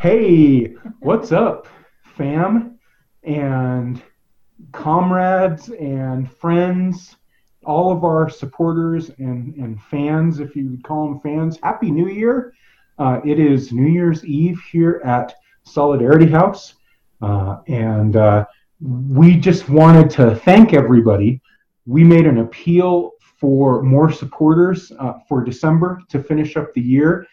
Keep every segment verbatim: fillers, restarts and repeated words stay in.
Hey, what's up, fam and comrades and friends, all of our supporters and, and fans, if you would call them fans. Happy New Year. Uh, it is New Year's Eve here at Solidarity House. Uh, and uh, we just wanted to thank everybody. We made an appeal for more supporters uh, for December to finish up the year,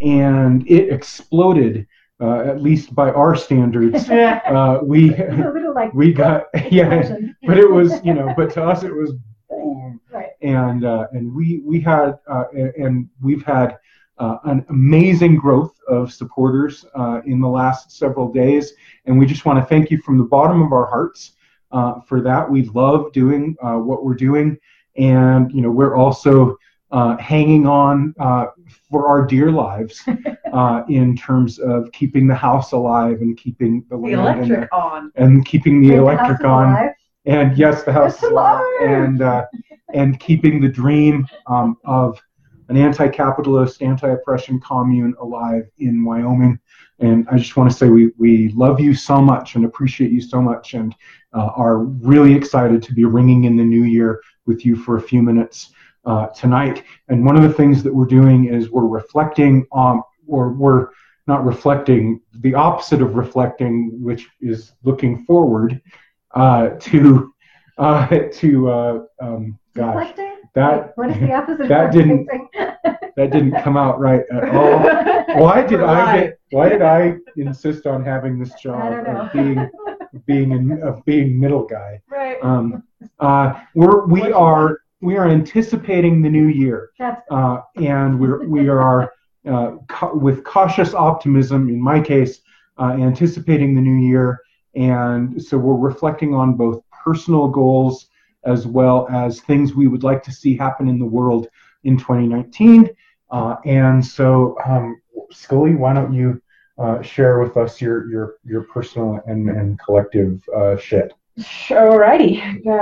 and it exploded. Uh, at least by our standards, uh, we like we got yeah, but it was you know, but to us it was boom, right. and uh, and we we had uh, and we've had uh, an amazing growth of supporters uh, in the last several days, and we just want to thank you from the bottom of our hearts uh, for that. We love doing uh, what we're doing, and you know we're also uh, hanging on uh, for our dear lives. Uh, in terms of keeping the house alive and keeping the, the electric and, on and keeping the and electric the on alive. and yes the house is alive and uh, and keeping the dream um, of an anti-capitalist, anti-oppression commune alive in Wyoming. And I just want to say we we love you so much and appreciate you so much, and uh, are really excited to be ringing in the new year with you for a few minutes uh, tonight. And one of the things that we're doing is we're reflecting on or we're not reflecting, the opposite of reflecting, which is looking forward uh, to uh, to uh, um, gosh, reflecting? that what is the opposite that of didn't reflecting? that didn't come out right at all. Why did I get, why did I insist on having this job I don't know. of being being in, of being middle guy? Right. Um, uh, we're we are we are anticipating the new year, That's uh, and we're we are. Uh, ca- with cautious optimism, in my case, uh, anticipating the new year. And so we're reflecting on both personal goals as well as things we would like to see happen in the world in twenty nineteen. Uh, and so, um, Scully, why don't you uh, share with us your your, your personal and, and collective uh, shit? Alrighty.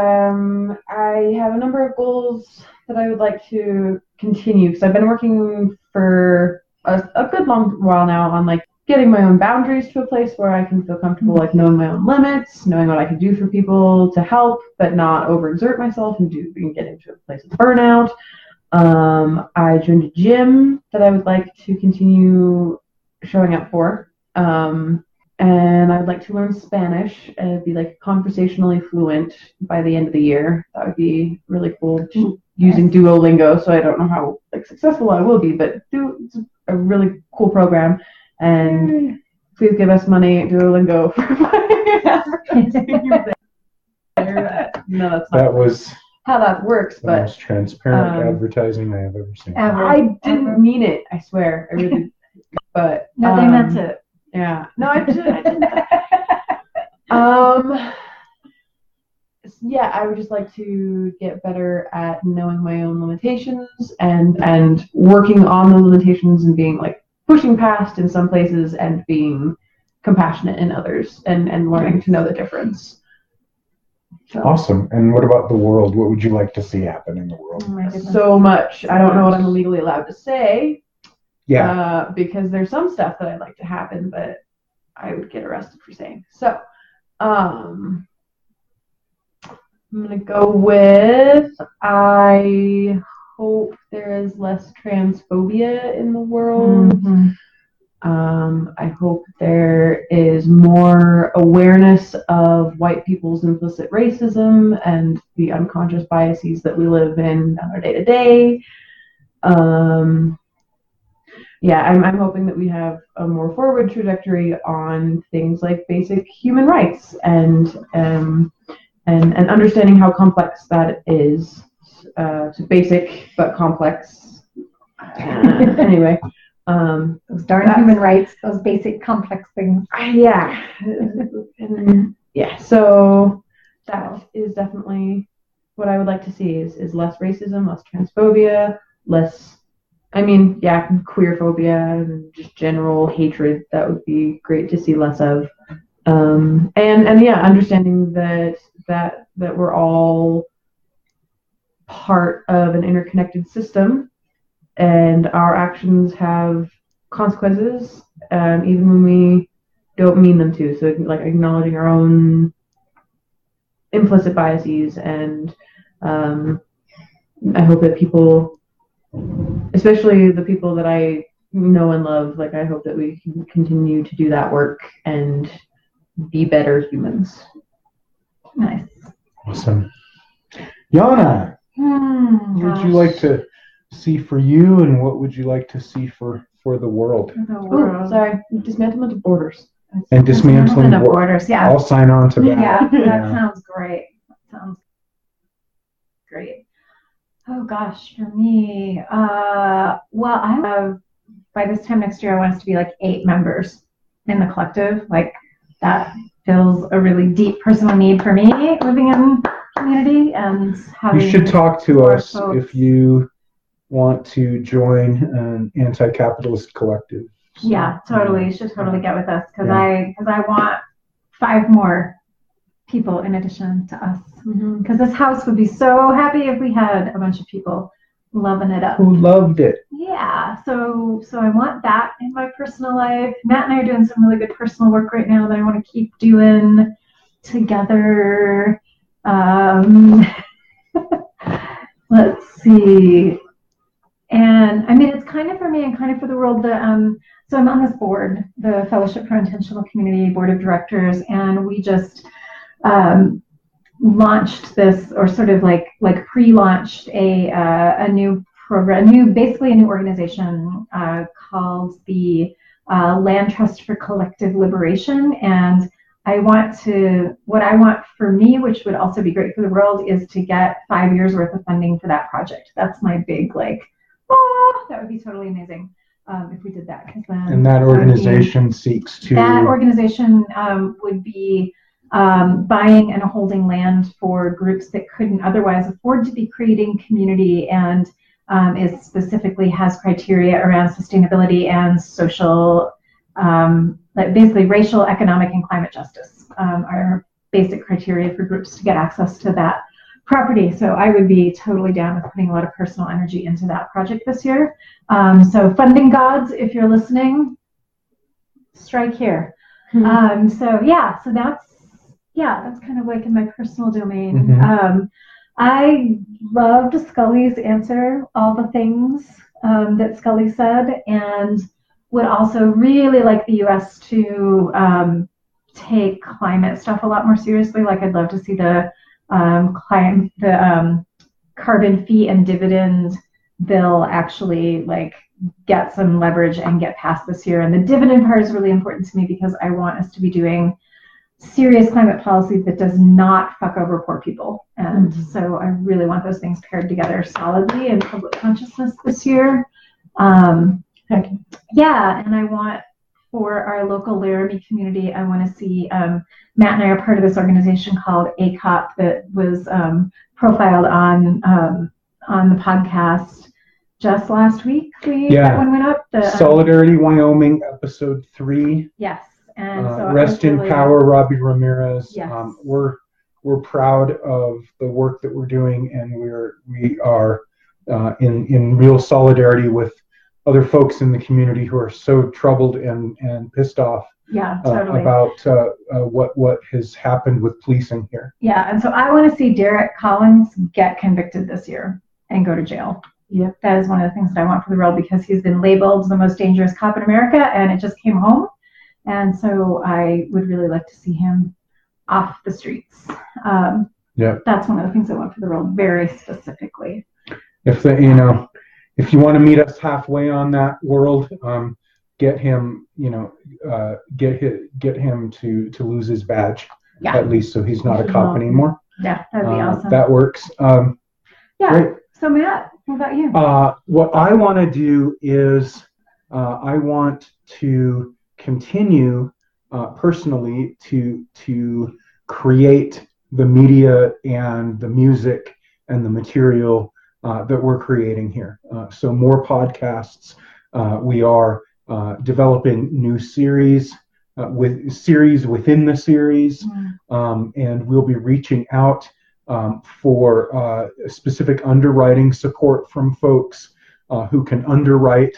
Um, I have a number of goals that I would like to continue because I've been working for a, a good long while now on like getting my own boundaries to a place where I can feel comfortable, like knowing my own limits, knowing what I can do for people to help, but not overexert myself and do and get into a place of burnout. Um, I joined a gym that I would like to continue showing up for. Um, And I'd like to learn Spanish and be like conversationally fluent by the end of the year. That would be really cool. Using Duolingo, so I don't know how like successful I will be, but do it's a really cool program. And please give us money, Duolingo, for my advertising. No, that's not That was how that works. the But most transparent um, advertising I have ever seen. Ever. I didn't Ever. mean it. I swear, I really. But nothing. um, That's it. Yeah. No, I didn't. I didn't. um. Yeah, I would just like to get better at knowing my own limitations and and working on those limitations and being like pushing past in some places and being compassionate in others and and learning to know the difference. So. Awesome. And what about the world? What would you like to see happen in the world? Oh my goodness. So much. I don't know what I'm legally allowed to say. Yeah. Uh, because there's some stuff that I'd like to happen, but I would get arrested for saying. So, um, I'm gonna go with I hope there is less transphobia in the world. Mm-hmm. Um, I hope there is more awareness of white people's implicit racism and the unconscious biases that we live in on our day to day. Um, yeah, I'm, I'm hoping that we have a more forward trajectory on things like basic human rights and um, and and understanding how complex that is. Uh, so basic but complex. Uh, anyway. Um, those darn human rights, those basic complex things. Yeah. and, yeah, so that is definitely what I would like to see is, is less racism, less transphobia, less, I mean, yeah, queer phobia and just general hatred. That would be great to see less of. Um, and, and yeah, understanding that, that, that we're all part of an interconnected system and our actions have consequences, um, even when we don't mean them to. So like acknowledging our own implicit biases, and um, I hope that people, especially the people that I know and love, like I hope that we can continue to do that work and be better humans. Nice. Awesome. Yana, Hmm, what would gosh. you like to see for you, and what would you like to see for, for the world? The Oh, world. sorry, dismantlement of borders. And dismantling Dismantlement of bor- borders. Yeah. I'll sign on to that. Yeah, that Yeah. sounds great. That sounds great. Oh gosh, for me, uh, well, I have, by this time next year, I want us to be like eight members in the collective. Like that fills a really deep personal need for me living in community and having. You should talk to more us folks. if you want to join an anti-capitalist collective. So, Yeah, totally. uh, You should totally get with us because Yeah. I because I want five more people in addition to us. Mm-hmm. Because this house would be so happy if we had a bunch of people loving it up. Who loved it? Yeah, so so I want that in my personal life. Matt and I are doing some really good personal work right now that I want to keep doing together. Um, let's see. And I mean, it's kind of for me and kind of for the world. The um, so I'm on this board, the Fellowship for Intentional Community Board of Directors, and we just um, launched this, or sort of like like pre-launched a uh, a new program, new basically a new organization uh, called the uh, Land Trust for Collective Liberation. And I want to, what I want for me, which would also be great for the world, is to get five years worth of funding for that project. That's my big like. Oh, that would be totally amazing um, if we did that. Because then And that organization be, seeks to. That organization um, would be um, buying and holding land for groups that couldn't otherwise afford to be creating community, and um, is specifically has criteria around sustainability and social, um, like basically racial, economic, and climate justice um, are basic criteria for groups to get access to that property. So I would be totally down with putting a lot of personal energy into that project this year. Um, so funding gods, if you're listening, strike here. Mm-hmm. Um, so yeah, so that's, yeah, that's kind of like in my personal domain. Mm-hmm. Um, I loved Scully's answer, all the things um, that Scully said, and would also really like the U S to um, take climate stuff a lot more seriously. Like I'd love to see the Um, climb the um, carbon fee and dividend bill actually like get some leverage and get passed this year. And the dividend part is really important to me because I want us to be doing serious climate policy that does not fuck over poor people. And mm-hmm. so I really want those things paired together solidly in public consciousness this year. Um, okay. Yeah, and I want for our local Laramie community, I want to see, um, Matt and I are part of this organization called A C O P that was um, profiled on um, on the podcast just last week. We, yeah. That one went up. The, um, Solidarity Wyoming, episode three. Yes. And uh, so Rest in really, Power, Robbie Ramirez. Yes. Um, we're we're proud of the work that we're doing, and we're we are uh, in in real solidarity with other folks in the community who are so troubled and, and pissed off yeah, totally. uh, about uh, uh, what what has happened with policing here. Yeah, and so I want to see Derek Collins get convicted this year and go to jail. Yeah, that is one of the things that I want for the world because he's been labeled the most dangerous cop in America, and it just came home. And so I would really like to see him off the streets. Um, yeah, that's one of the things I want for the world, very specifically. If the you know. If you want to meet us halfway on that world, um, get him, you know, uh, get his, get him to, to lose his badge, yeah. at least, so he's not a cop anymore. Yeah, that'd be uh, awesome. That works. Um, yeah. Great. So Matt, what about you? Uh, what I want to do is uh, I want to continue uh, personally to to create the media and the music and the material Uh, that we're creating here. Uh, so more podcasts. Uh, we are uh, developing new series uh, with series within the series, mm. um, and we'll be reaching out um, for uh, specific underwriting support from folks uh, who can underwrite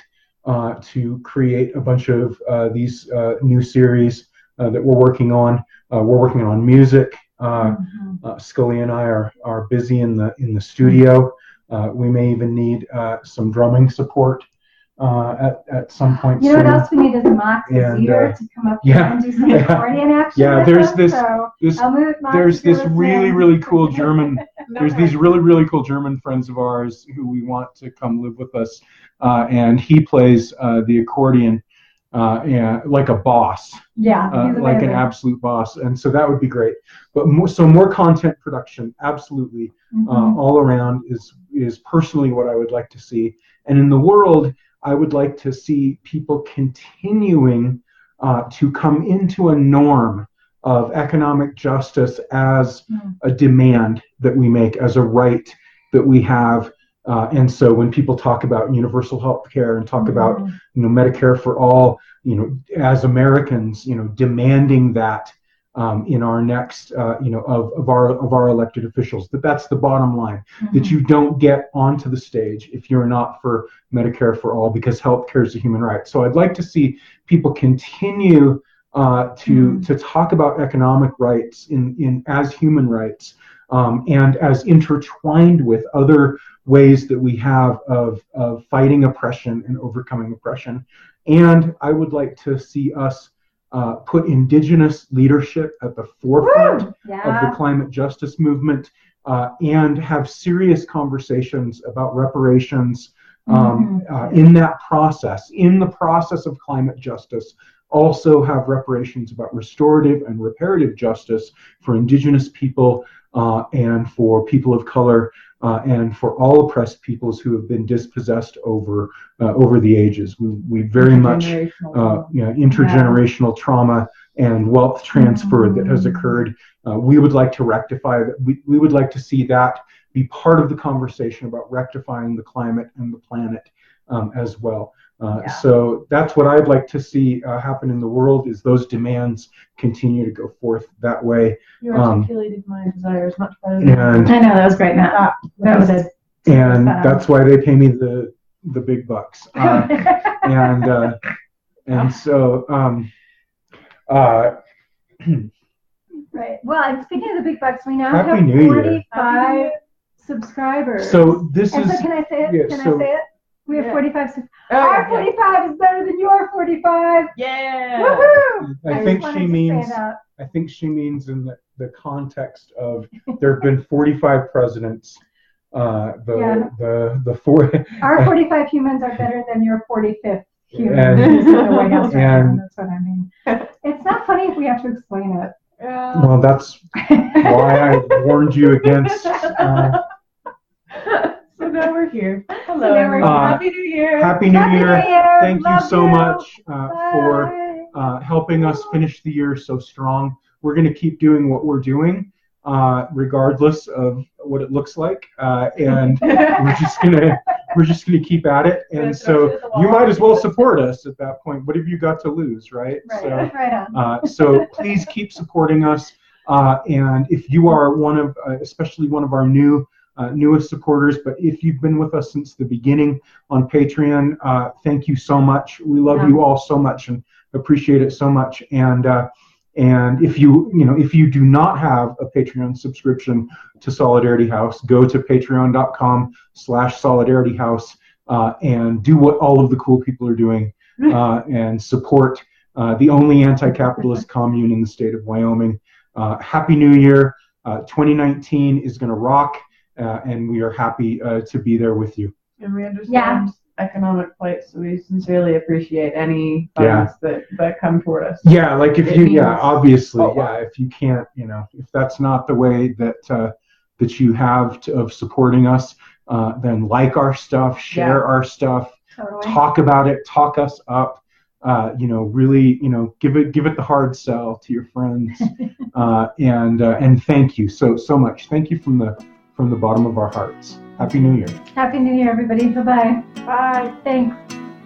uh, to create a bunch of uh, these uh, new series uh, that we're working on. Uh, we're working on music. Uh, Mhm. uh, Scully and I are are busy in the in the studio. Uh, we may even need uh, some drumming support uh, at at some point You know soon. what else we need is Max And, Zier uh, to come up yeah, here and do some yeah. accordion action Yeah, with there's us, this- so This I'll move Max there's if you're this really listening. really cool German. No There's these worries. really really cool German friends of ours who we want to come live with us, uh, and he plays uh, the accordion uh, and like a boss. Yeah, Uh, he's like an amazing. absolute boss, and so that would be great. But more, so more content production, absolutely, uh, Mhm. all around is is personally what I would like to see. And in the world, I would like to see people continuing uh, to come into a norm of economic justice as Mm. a demand that we make, as a right that we have. Uh, and so when people talk about universal health care and talk about, Mhm. you know, Medicare for all, you know, as Americans, you know, demanding that um, in our next, uh, you know, of, of our of our elected officials, that that's the bottom line, that Mhm. you don't get onto the stage if you're not for Medicare for all, because health care is a human right. So I'd like to see people continue uh, to Mhm. to talk about economic rights in in as human rights um, and as intertwined with other ways that we have of of fighting oppression and overcoming oppression. And I would like to see us uh, put Indigenous leadership at the forefront Woo! of Yeah. the climate justice movement uh, and have serious conversations about reparations um, Mhm. uh, in that process, in the process of climate justice. Also have reparations about restorative and reparative justice for Indigenous people uh, and for people of color uh, and for all oppressed peoples who have been dispossessed over uh, over the ages. We, we very much Intergenerational uh, trauma. you know, intergenerational trauma and wealth transfer that has occurred. Uh, we would like to rectify that. We, we would like to see that be part of the conversation about rectifying the climate and the planet um, as well. Uh, Yeah. So that's what I'd like to see uh, happen in the world, is those demands continue to go forth that way. You Um, articulated my desires much better than And I know, that was great, Matt. that. That was it. and Um, that's why they pay me the the big bucks. Uh, and uh, and so um, uh, Right. Well, and speaking of the big bucks, we now Happy have New Year. forty-five subscribers. so this and is so can I say it? yeah, can so- I say it? We have Yeah. forty-five. sub- Oh, Our yeah. forty-five is better than your forty-five. Yeah. Woohoo! I just think wanted she to say means that. I think she means in the, the context of there have been forty-five presidents. Uh, the Yeah. the the four Our forty-five humans are better than your forty-fifth human And- who's in the White House right now. and- That's what I mean. It's not funny if we have to explain it. Yeah. well, that's why I warned you against. Uh, So now we're here. Hello, So now we're everyone. here. Happy New Year. Happy New Happy Year! New Year! Thank you Love so you. much uh, for Bye. uh, helping us finish the year so strong. We're going to keep doing what we're doing, uh, regardless of what it looks like, uh, and we're just gonna we're just gonna keep at it. Gonna And throw it so at the wall. you might as well support us at that point. What have you got to lose, right? Right, So, right on. uh, so please keep supporting us. Uh, and if you are one of, uh, especially one of our new uh, newest supporters, but if you've been with us since the beginning on Patreon, uh, thank you so much. We love Yeah. you all so much and appreciate it so much. And uh, and if you you know if you do not have a Patreon subscription to Solidarity House, go to patreon dot com slash solidarity house uh, and do what all of the cool people are doing uh, and support uh, the only anti-capitalist commune in the state of Wyoming. Uh, Happy New Year. Uh, twenty nineteen is going to rock, uh, and we are happy uh, to be there with you. And we understand Yeah. economic plight, so we sincerely appreciate any Yeah. funds that, that come toward us. Yeah, like if It you, yeah, means obviously, a lot. yeah, if you can't, you know, if that's not the way that uh, that you have to, of supporting us, uh, then like our stuff, share Yeah. our stuff, Totally. talk about it, talk us up. Uh, you know, really, you know, give it give it the hard sell to your friends, uh, and uh, and thank you so so much. Thank you from the from the bottom of our hearts. Happy New Year. Happy New Year, everybody. Bye-bye. Bye. Thanks.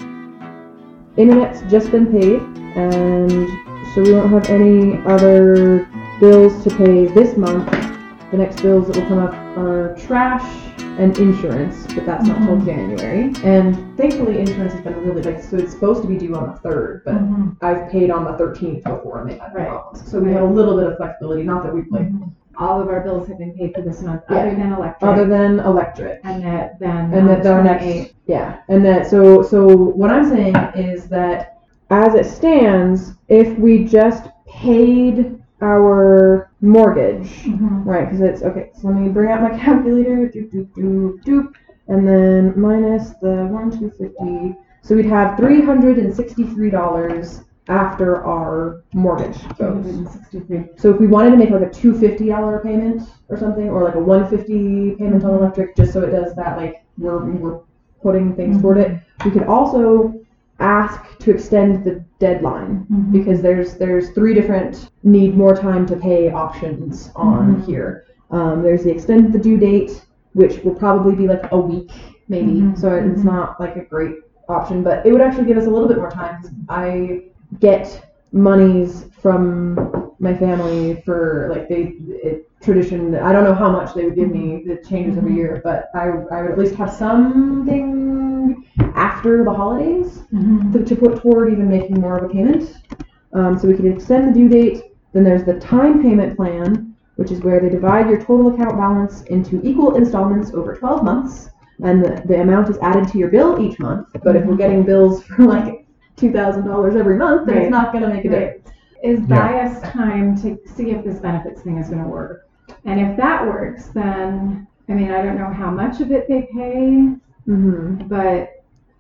Internet's just been paid, and so we won't have any other bills to pay this month. The next bills that will come up are trash and insurance, but that's not till January. And thankfully, insurance has been really like, so it's supposed to be due on the third, but Mhm. I've paid on the thirteenth before and they've had Right. problems. So we have a little bit of flexibility, not that we've like, All of our bills have been paid for this month, Yeah. other than electric. other than electric. and that then And on that our next, twenty-eight yeah, and that, so, so what I'm saying is that as it stands, if we just paid our mortgage, Mhm. right, because it's, okay, so let me bring out my calculator, doop, doop, doop, doop, and then minus the one, two fifty, so we'd have three hundred and sixty-three dollars after our mortgage goes. two hundred sixty-three. So if we wanted to make like a two hundred fifty dollars payment or something, or like a one hundred fifty payment on electric, just so it does that, like we're we're putting things toward it, we could also ask to extend the deadline Mhm. because there's there's three different need more time to pay options on Mhm. here. Um, there's the extend the due date, which will probably be like a week maybe, Mhm. so it's Mhm. not like a great option, but it would actually give us a little bit more time because I get monies from my family for like they it, tradition. I don't know how much they would give me. It changes every year, but I I would at least have something after the holidays Mhm. to, to put toward even making more of a payment. Um, so we could extend the due date. Then there's the time payment plan, which is where they divide your total account balance into equal installments over twelve months, and the, the amount is added to your bill each month. But if we're getting bills for like two thousand dollars every month, then Right. it's not going to make a Right. difference. Is Yeah. buy us time to see if this benefits thing is going to work. And if that works, then, I mean, I don't know how much of it they pay, Mm-hmm. but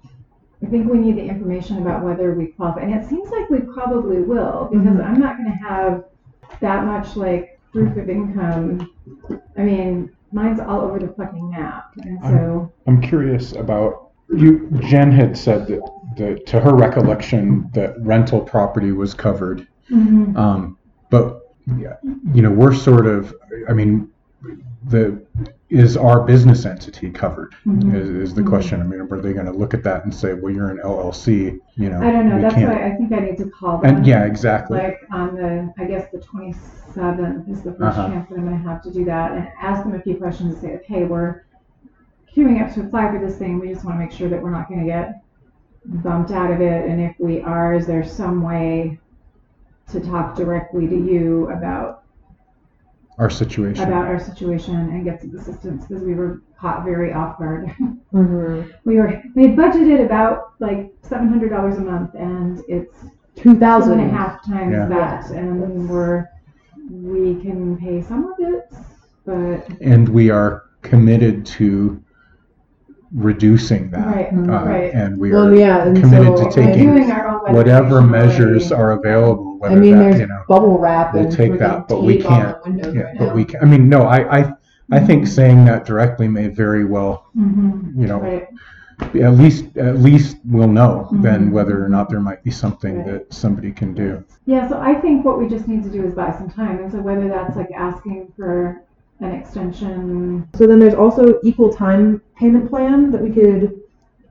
I think we need the information about whether we qualify. And it seems like we probably will, because Mhm. I'm not going to have that much like proof of income. I mean, mine's all over the fucking map. And so, I'm curious about you. Jen had said that, that to her recollection that rental property was covered, Mhm. um, but yeah, you know we're sort of. I mean, the is our business entity covered? Mhm. Is, is the Mhm. question. I mean, are they going to look at that and say, well, you're an L L C? You know, I don't know. we That's can't. why I think I need to call them. And yeah, exactly. Like on the, I guess the twenty-seventh is the first Uh-huh. chance that I'm gonna have to do that, and ask them a few questions and say, okay, we're queuing up to apply for this thing, we just wanna make sure that we're not gonna get bumped out of it, and if we are, is there some way to talk directly to you about, Our situation. about our situation and get some assistance, because we were caught very off guard. Mm-hmm. We were, we had budgeted about like seven hundred dollars a month, and it's Two two thousand. and a half times Yeah. that, and we're, we can pay some of it, but, And we are committed to reducing that. right, Uh, right. And we Well, are yeah, and committed so, to We're taking doing our own whatever weatherization measures already. are available. Whether I mean, that, there's you know, bubble wrap we'll and take freaking that, but we tape on can't- the windows yeah, right but now. we can, I mean, no, I, I, I think saying that directly may very well, Mhm, you know, right. at least, at least we'll know then Mhm. whether or not there might be something Right. that somebody can do. Yeah, so I think what we just need to do is buy some time, and so whether that's like asking for an extension. So then there's also equal time payment plan that we could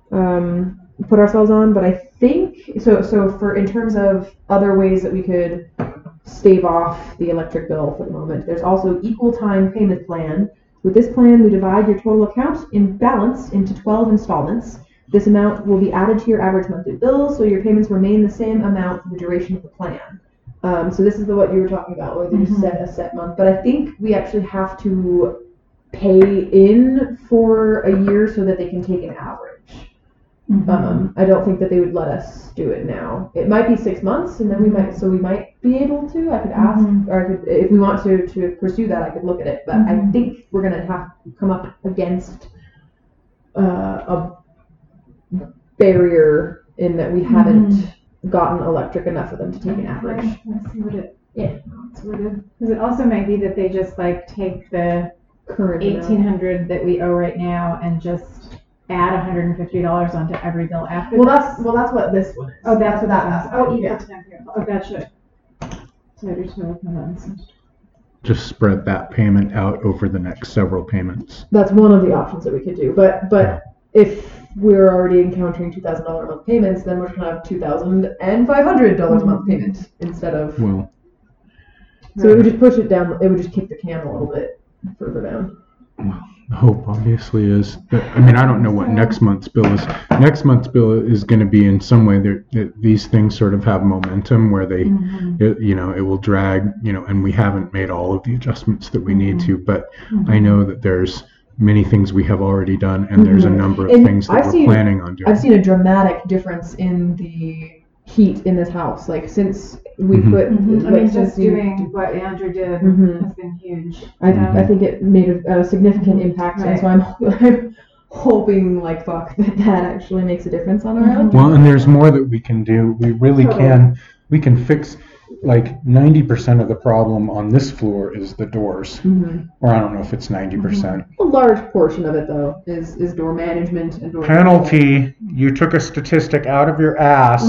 um, put ourselves on, but I think so. So for in terms of other ways that we could stave off the electric bill for the moment, there's also equal time payment plan. With this plan, we divide your total account in balance into twelve installments. This amount will be added to your average monthly bill, so your payments remain the same amount for the duration of the plan. Um, so this is the what you were talking about, where they just Mhm. set a set month. But I think we actually have to pay in for a year so that they can take an average. Mhm. Um, I don't think that they would let us do it now. It might be six months, and then we might, so we might be able to. I could ask, Mhm. or I could, if we want to, to pursue that, I could look at it. But I Mhm. think we're gonna have to come up against uh, a barrier in that we haven't gotten electric enough for them to take an average. Right, let's see what it, Yeah. it's worded. Because it also might be that they just like take the Current amount. eighteen hundred that we owe right now and just add one hundred fifty dollars onto every bill after Well, that. that's well, that's what this one is. Oh, that's what that That's is. that. Oh, equal Yeah. time payable. Oh, gotcha. So your total balance. Just spread that payment out over the next several payments. That's one of the options that we could do. But but if we're already encountering two thousand dollar a month payments, then we're gonna have two thousand and five hundred dollars a month payment instead of. Well, So it would just push it down. It would just kick the can a little bit further down. The hope obviously is that, I mean, I don't know what next month's bill is. Next month's bill is going to be in some way that these things sort of have momentum where they, Mhm. it, you know, it will drag, you know, and we haven't made all of the adjustments that we need to, but Mhm. I know that there's many things we have already done and there's a Mhm. number of And things that I've we're seen- planning on doing. I've seen a dramatic difference in the heat in this house. Like since we Mhm. put, Mhm. I like, mean, since just you- doing what Andrew did Mhm. has been huge. I, Yeah. I think it made a, a significant impact, and Right. so I'm, I'm hoping like fuck that that actually makes a difference on our end. Well, and there's more that we can do. We really Totally. can. We can fix like ninety percent of the problem on this floor is the doors. Mhm. Or I don't know if it's ninety percent. A large portion of it though is is door management and door Penalty. You took a statistic out of your ass.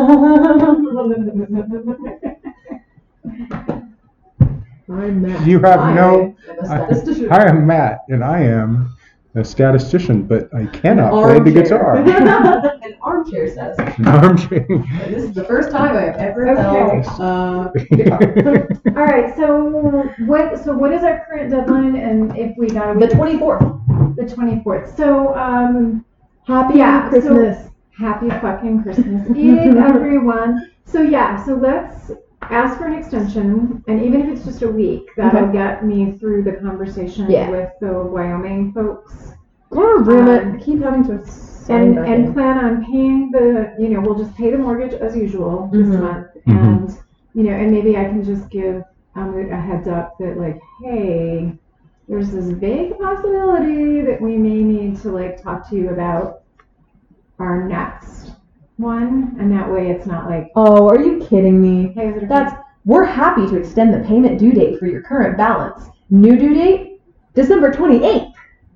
I'm Matt. You have I no- am a statistician. I am Matt, and I am a statistician, but I cannot play the Armchair. guitar. An armchair statistician. Armchair. And this is the first time I've ever Okay. held uh, guitar. All right. So what? So what is our current deadline? And if we got a The week, twenty-fourth. the twenty-fourth. So um, Happy Yeah, so- Christmas. happy fucking Christmas Eve, everyone. So yeah. So let's ask for an extension, and even if it's just a week, that'll Okay. get me through the conversation Yeah. with the Wyoming folks. Oh, damn Um, it. I keep having to sign And back and in. plan on paying the, you know, we'll just pay the mortgage as usual this Mhm. month, Mhm. and you know, and maybe I can just give um, a heads up that like, hey, there's this vague possibility that we may need to like talk to you about our next one, and that way it's not like, Oh, are you kidding me? hey, is it okay? That's we're happy to extend the payment due date for your current balance. New due date, December twenty-eighth.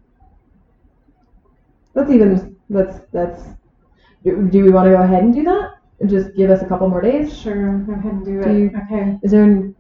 That's even that's that's. Do do we want to go ahead and do that? And just give us a couple more days? Sure, go ahead and do it. Do you- Okay. Is there an,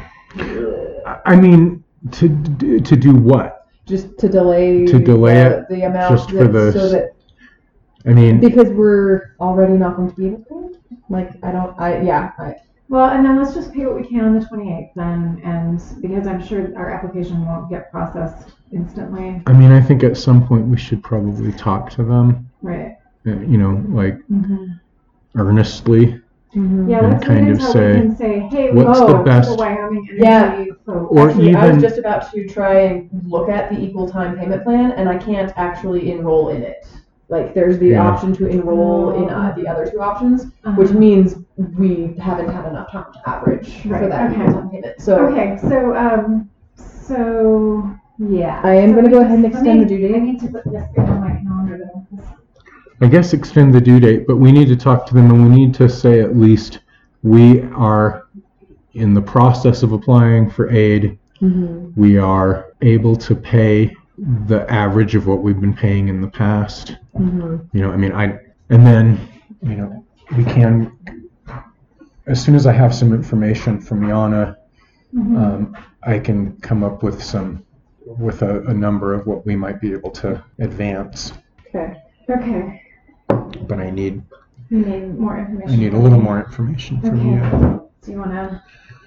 I mean, to to do what? just to delay To delay the, it, the amount just for that- the- so that I mean, because we're already not going to be able to? Like, I don't, I, yeah, I, Well, and then let's just pay what we can on the twenty-eighth then, and because I'm sure our application won't get processed instantly. I mean, I think at some point we should probably talk to them, Right. uh, you know, like Mm-hmm. earnestly. mhm. Yeah, And let's kind wait of until say, we can say, hey, we what's go the to best- the Wyoming Energy Yeah. folks. Or Actually, I was even- just about to try and look at the equal time payment plan, and I can't actually enroll in it. Like, there's the Yeah. option to enroll in uh, the other two options, Uh-huh. which means we haven't had enough time to average for Right, that okay. equal time payment. So, Okay, so, um, so, yeah. I am So gonna we go just- ahead and let extend me- the due date. I need to put this thing on my calendar though. I guess extend the due date, but we need to talk to them and we need to say at least we are in the process of applying for aid. mhm. We are able to pay the average of what we've been paying in the past. Mhm. You know, I mean, I, and then, you know, we can, as soon as I have some information from Yana, Mhm. um, I can come up with some, with a, a number of what we might be able to advance. Okay. Okay, But I need, you need more information. I need a little more information from Okay. you. Do you wanna?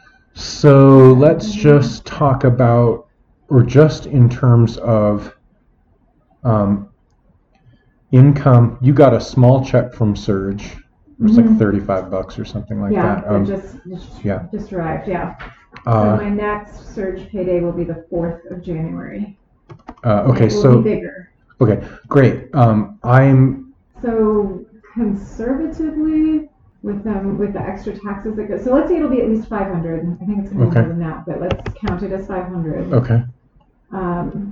So let's just talk about, or just in terms of um, income. You got a small check from Surge. It was like Mhm. thirty-five bucks or something like Yeah, that. it Um, just, just, yeah. just arrived, yeah. uh, So my next surge payday will be the fourth of January. uh, okay, It will so be bigger. okay, great. Um, I'm So conservatively, with them, with the extra taxes that go, so let's say it'll be at least five hundred. I think it's gonna be Okay. more than that, but let's count it as five hundred. okay. Um,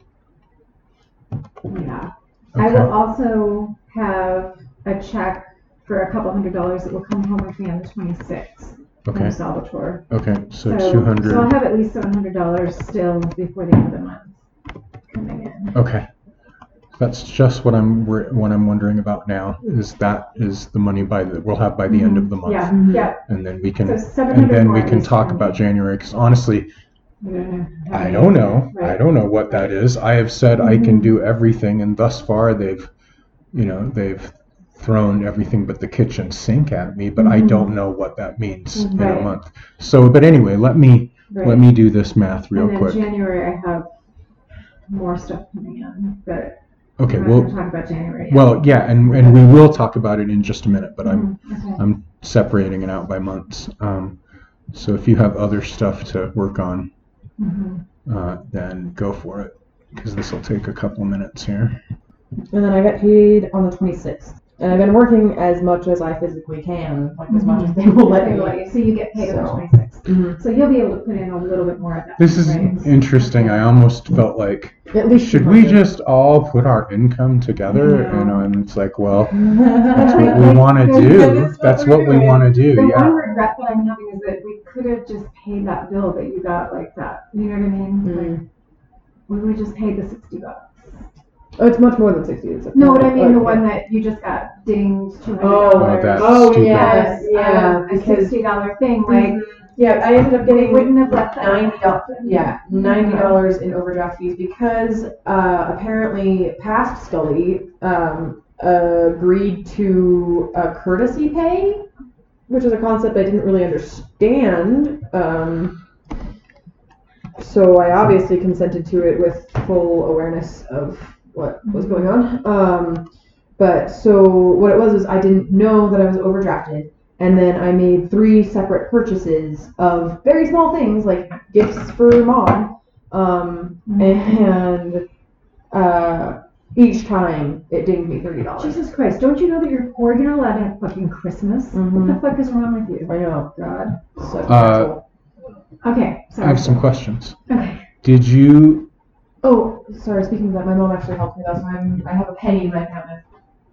yeah. I Okay. will also have a check for a couple hundred dollars that will come home with me on the twenty-sixth from Okay. Salvatore. Okay. So, So, two so I'll hundred. have at least seven hundred dollars still before the end of the month coming in. Okay. That's just what I'm wor- what I'm wondering about now. Is that is the money by the we'll have by the end of the month, Yeah, Mhm. yeah. and then we can So seven and hundred then more we at can least talk for about me. January. Because honestly, We don't know. I don't know. I Right. don't know what that is. I have said I can Mhm. do everything, and thus far they've, you know, they've thrown everything but the kitchen sink at me. But I Mhm. don't know what that means in a Right. month. So, but anyway, let me Right. let me do this math real And then quick. January I have more stuff coming in, but Okay, we're not well, going to talk about January yet. well, yeah, and, and we will talk about it in just a minute, but I'm Mhm, okay. I'm separating it out by months. Um, so if you have other stuff to work on, Mhm. uh, then go for it, because this will take a couple minutes here. And then I got paid on the twenty-sixth. And I've been working as much as I physically can, like as much as they will let They me. will let you. So you get paid on the So. twenty-sixth. Mhm. So you'll be able to put in a little bit more at that This is point, right? interesting. I almost felt like, At least should we just all put our income together? Yeah. You know, and it's like, well, That's that's what we Like, want to that do. is what That's we're what we doing. want to do. The Yeah. one regret that I'm having is that we could have just paid that bill that you got like that. You know what I mean? Mm. Like, we would just pay the sixty bucks. Oh, it's much more than sixty. It's like, No, what I mean, the okay. one that you just got dinged two hundred Oh, dollars. Oh, that Oh, stupid. yes, yeah, um, a because sixty dollar thing. Like, yeah, I ended up they getting wouldn't have left that ninety dollars. happen. Yeah, ninety dollars in overdraft fees because uh, apparently past Scully um, agreed to a courtesy pay, which is a concept I didn't really understand. Um, so I obviously consented to it with full awareness of what was going on. Um, but so what it was was I didn't know that I was overdrafted. And then I made three separate purchases of very small things like gifts for mom. Um, and uh, each time it dinged me thirty dollars. Jesus Christ, don't you know that you're poor? You're not allowed to have fucking Christmas. Mhm. What the fuck is wrong with you? I know. God. Such Uh, asshole. Okay, I sorry. have some questions. Okay. Did you? Oh, sorry. Speaking of that, my mom actually helped me. That's why I'm, I have a penny in my account.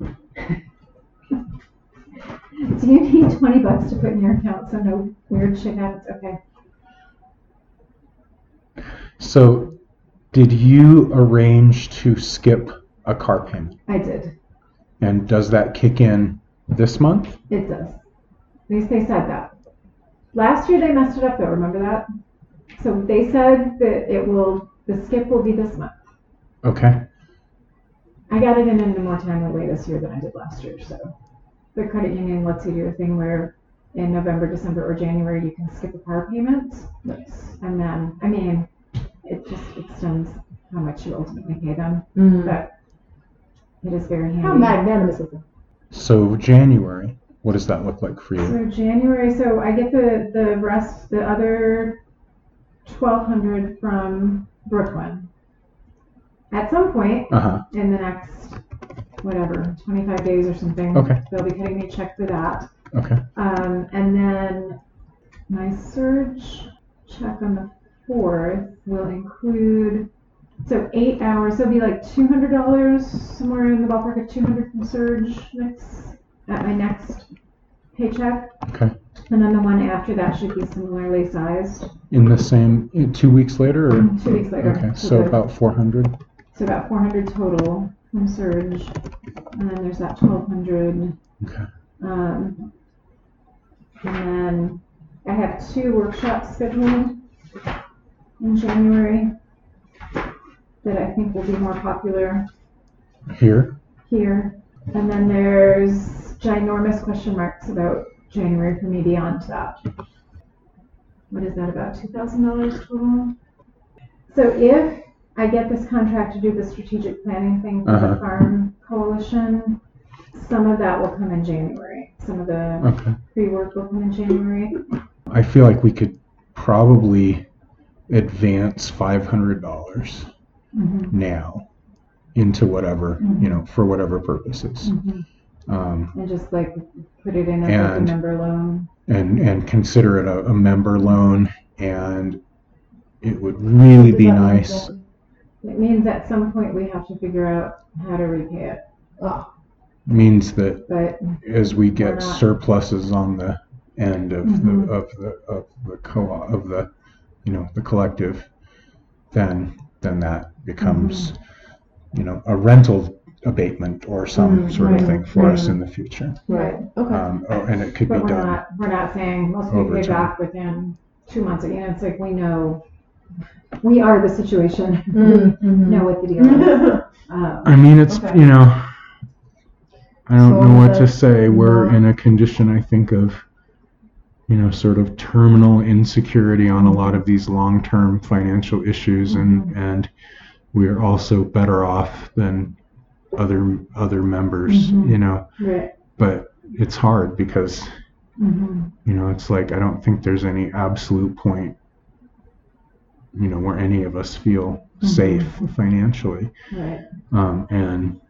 Do you need twenty bucks to put in your account so no weird shit happens? Okay. So, did you arrange to skip a car payment? I did. And does that kick in this month? It does. At least they said that. Last year they messed it up though, remember that? So they said that it will, the skip will be this month. Okay. I got it in in a more timely way this year than I did last year, so. The credit union lets you do a thing where in November, December, or January you can skip a car payment. Nice. And then, I mean, it just extends how much you ultimately pay them, Mm. but it is very handy. How magnanimous of them. So January, what does that look like for you? So January, so I get the, the rest, the other twelve hundred from Brooklyn. At some point Uh huh. in the next, whatever, twenty-five days or something. Okay. They'll be cutting me a check for that. Okay. Um, and then my surge check on the fourth will include, so eight hours, so it'll be like two hundred dollars, somewhere in the ballpark of two hundred from surge next, at my next paycheck. Okay. And then the one after that should be similarly sized. In the same uh, two weeks later, or Two weeks later. okay, So so the- about four hundred. So about four hundred total from surge. And then there's that twelve hundred. Okay. Um, and then I have two workshops scheduled in January that I think will be more popular Here. here. And then there's ginormous question marks about January for me beyond that. What is that, about two thousand dollars total? So if I get this contract to do the strategic planning thing for Uh-huh. the farm coalition, some of that will come in January. Some of the Okay. pre-work will come in January. I feel like we could probably advance five hundred dollars Mhm. now into whatever, Mhm. you know, for whatever purposes. Mhm. Um, And just like put it in as like a And- member loan. and and consider it a, a member loan, and it would really be Does that mean nice. that- It means at some point we have to figure out how to repay it. Oh, Means that But as we We're get not- surpluses on the end of Mhm. the of the of the co of the you know the collective, then then that becomes Mm-hmm. you know a rental abatement or some Mm, sort of right, thing for us right. in the future. right. Okay. Um, oh, and it could be but we're done. not we're not saying let's be over paid time. back within two months. You know, it's like we know we are the situation. Mm, We mhm. know what the deal is. Um, I mean, it's Okay. you know, I don't So know what to that's say. We're not- in a condition, I think, of you know, sort of terminal insecurity on a lot of these long-term financial issues, and and we're also better off than other other members, Mhm. you know. Right. But it's hard because, Mm-hmm. you know, it's like I don't think there's any absolute point, you know, where any of us feel Mhm. safe financially. Right. Um, and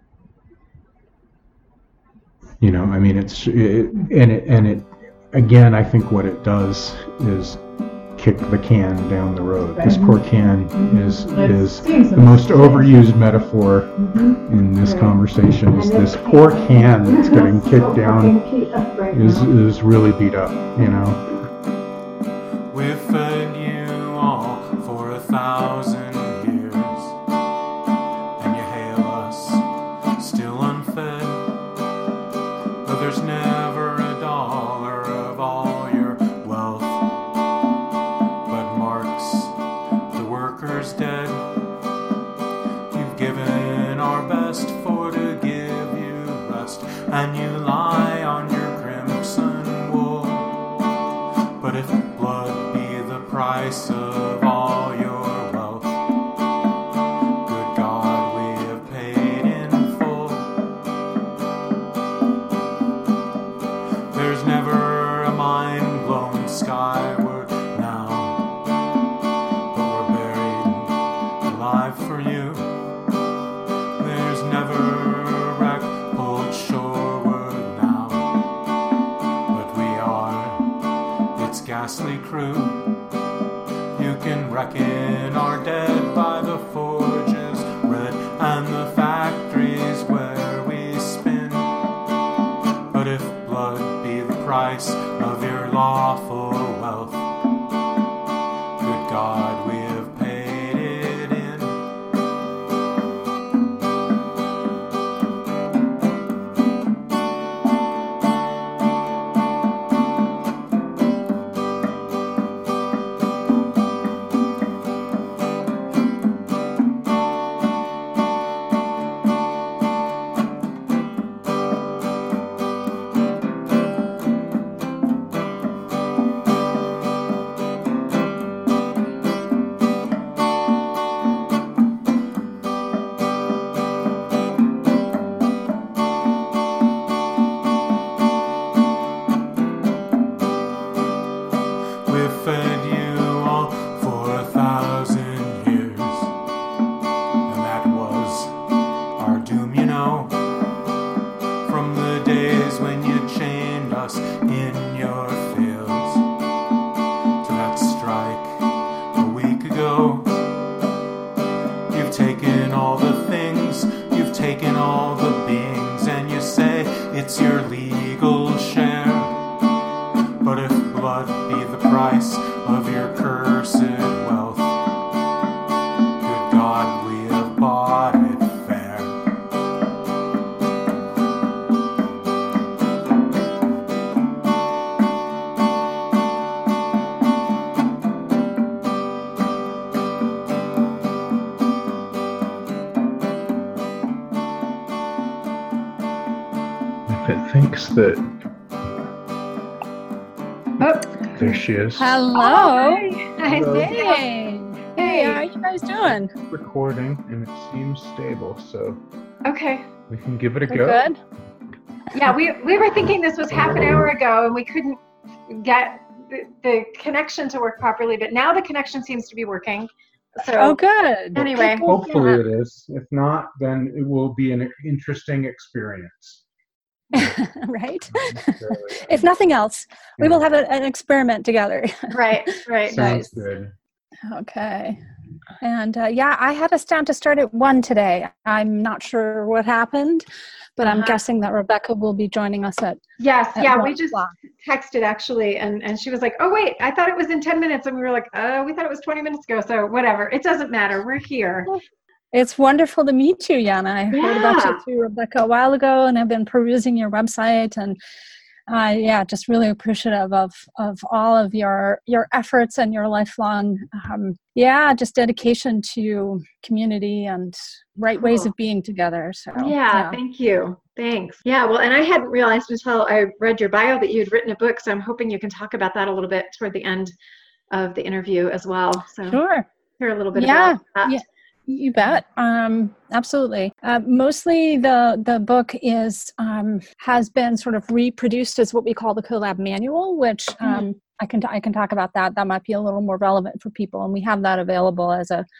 you know, I mean, it's it, and it and it again. I think what it does is kick the can down the road. This Right. poor can Mhm. is It's is doing the some most shit. overused metaphor Mhm. in this Right. conversation. Is And this it's- poor can that's getting So kicked down fucking beat up right is now. is really beat up. You know. We've fed you all for a thousand years, and you hail us still unfed. But there's never a dollar of all your wealth. But Marx, the worker's dead. You've given our best for to give you rest, and you lie on your crimson wool. But if blood be the price of all your wealth, good God, we have paid in full. There's never a mine blown skyward now, but we're buried alive for you. There's never a wreck pulled shoreward now, but we are its ghastly crew. You can reckon our dead by the forges red and the factories where we spin. But if blood be the price of your lawful wealth, good God, we have paid it in. We've fed you all for a thousand years, and that was our doom, you know. From the days when you chained us in your fields to that strike a week ago. You've taken all the things, you've taken all the beings, and you say it's your legal share. But if blood be the price of your cursed wealth, good God, we have bought it fair. If it thinks that Oh, there she is. Hello. hi. Hello. Hey. Hey, how are you guys doing? Recording and it seems stable, so Okay. we can give it a We're go. good? Yeah, we we were thinking this was half an hour ago, and we couldn't get the, the connection to work properly. But now the connection seems to be working. So Oh, good. Anyway. Hopefully it is. If not, then it will be an interesting experience. Right? If nothing else, we will have a, an experiment together. right, right. Sounds nice. good. Okay. And uh, yeah, I had us down to start at one today. I'm not sure what happened, but I'm Uh-huh. guessing that Rebecca will be joining us at, Yes, at yeah. one We just o'clock. texted actually, and and she was like, "Oh wait, I thought it was in ten minutes," and we were like, "Uh, we thought it was twenty minutes ago." So whatever, it doesn't matter. We're here. It's wonderful to meet you, Yana. I heard about Yeah. you through Rebecca a while ago, and I've been perusing your website, and uh, yeah, just really appreciative of of all of your your efforts and your lifelong, um, yeah, just dedication to community and right ways Cool. of being together. So Yeah, thank you. Thanks. Yeah, well, and I hadn't realized until I read your bio that you had written a book, so I'm hoping you can talk about that a little bit toward the end of the interview as well. So sure. hear a little bit Yeah, about that. yeah. You bet. Um, absolutely. Uh, mostly the the book is um, has been sort of reproduced as what we call the collab manual, which um, mm. I can I can talk about that. That might be a little more relevant for people, and we have that available as a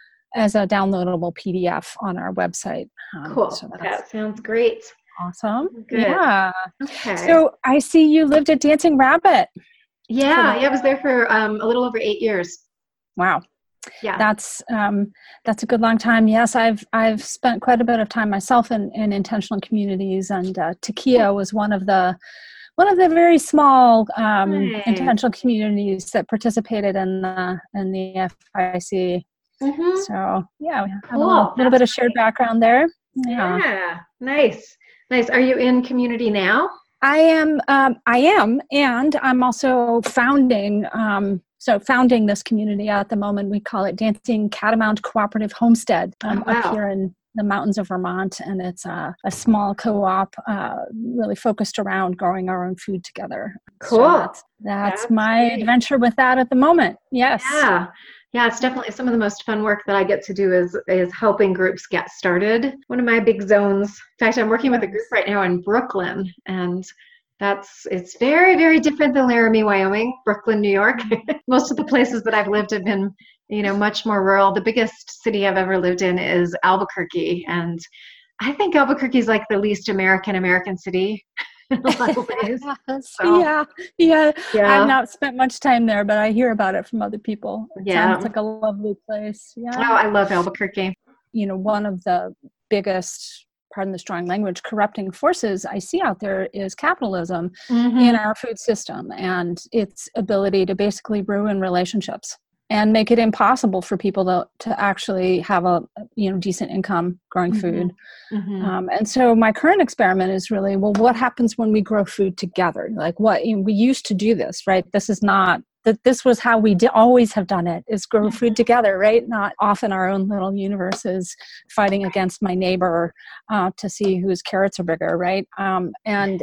as a downloadable P D F on our website. Um, cool. So that sounds great. Awesome. Good. Yeah. Okay. So I see you lived at Dancing Rabbit. Yeah. Yeah. I was there for um, a little over eight years. Wow. Yeah, that's um, that's a good long time. Yes, I've I've spent quite a bit of time myself in, in intentional communities, and uh, Takia was one of the one of the very small um, nice. intentional communities that participated in the in the F I C. Mm-hmm. So yeah, we have cool. a little, little bit of shared great. background there. Yeah. yeah, nice, nice. Are you in community now? I am. Um, I am, and I'm also founding. Um, So founding this community at the moment, we call it Dancing Catamount Cooperative Homestead um, oh, wow. up here in the mountains of Vermont. And it's a, a small co-op uh, really focused around growing our own food together. Cool. So that's that's, that's my great. adventure with that at the moment. Yes. Yeah. Yeah, it's definitely some of the most fun work that I get to do is is helping groups get started. One of my big zones. In fact, I'm working with a group right now in Brooklyn, and That's, it's very, very different than Laramie, Wyoming, Brooklyn, New York. Most of the places that I've lived have been, you know, much more rural. The biggest city I've ever lived in is Albuquerque. And I think Albuquerque is like the least American American city in a lot of ways. So, yeah, yeah. Yeah. I've not spent much time there, but I hear about it from other people. It yeah. sounds like a lovely place. Yeah. Oh, I love Albuquerque. You know, one of the biggest, pardon the strong language, corrupting forces I see out there is capitalism mm-hmm. in our food system and its ability to basically ruin relationships and make it impossible for people to, to actually have a you know decent income growing mm-hmm. food. Mm-hmm. Um, and so my current experiment is really, well, what happens when we grow food together? Like what, you know, we used to do this, right? This is not, that this was how we di- always have done it, is grow food together, right? Not off in our own little universes fighting against my neighbor uh, to see whose carrots are bigger, right? Um, and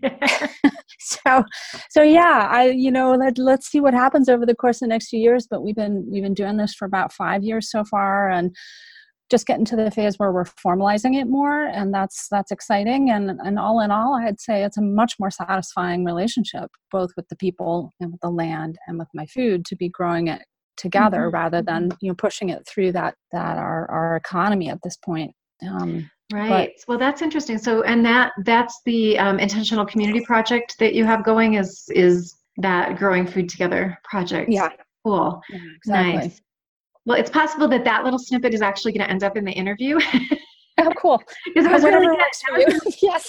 so, so yeah, I, you know, let, let's see what happens over the course of the next few years, but we've been, we've been doing this for about five years so far, and just getting to the phase where we're formalizing it more, and that's that's exciting. And and all in all, I'd say it's a much more satisfying relationship, both with the people and with the land and with my food, to be growing it together mm-hmm. rather than you know pushing it through that that our our economy at this point. Um, right. But, well, that's interesting. So, and that that's the um, intentional community project that you have going is is that growing food together project. Yeah. Cool. Yeah, exactly. Nice. Well, it's possible that that little snippet is actually going to end up in the interview. Oh, cool. Because it was really good. That was yes.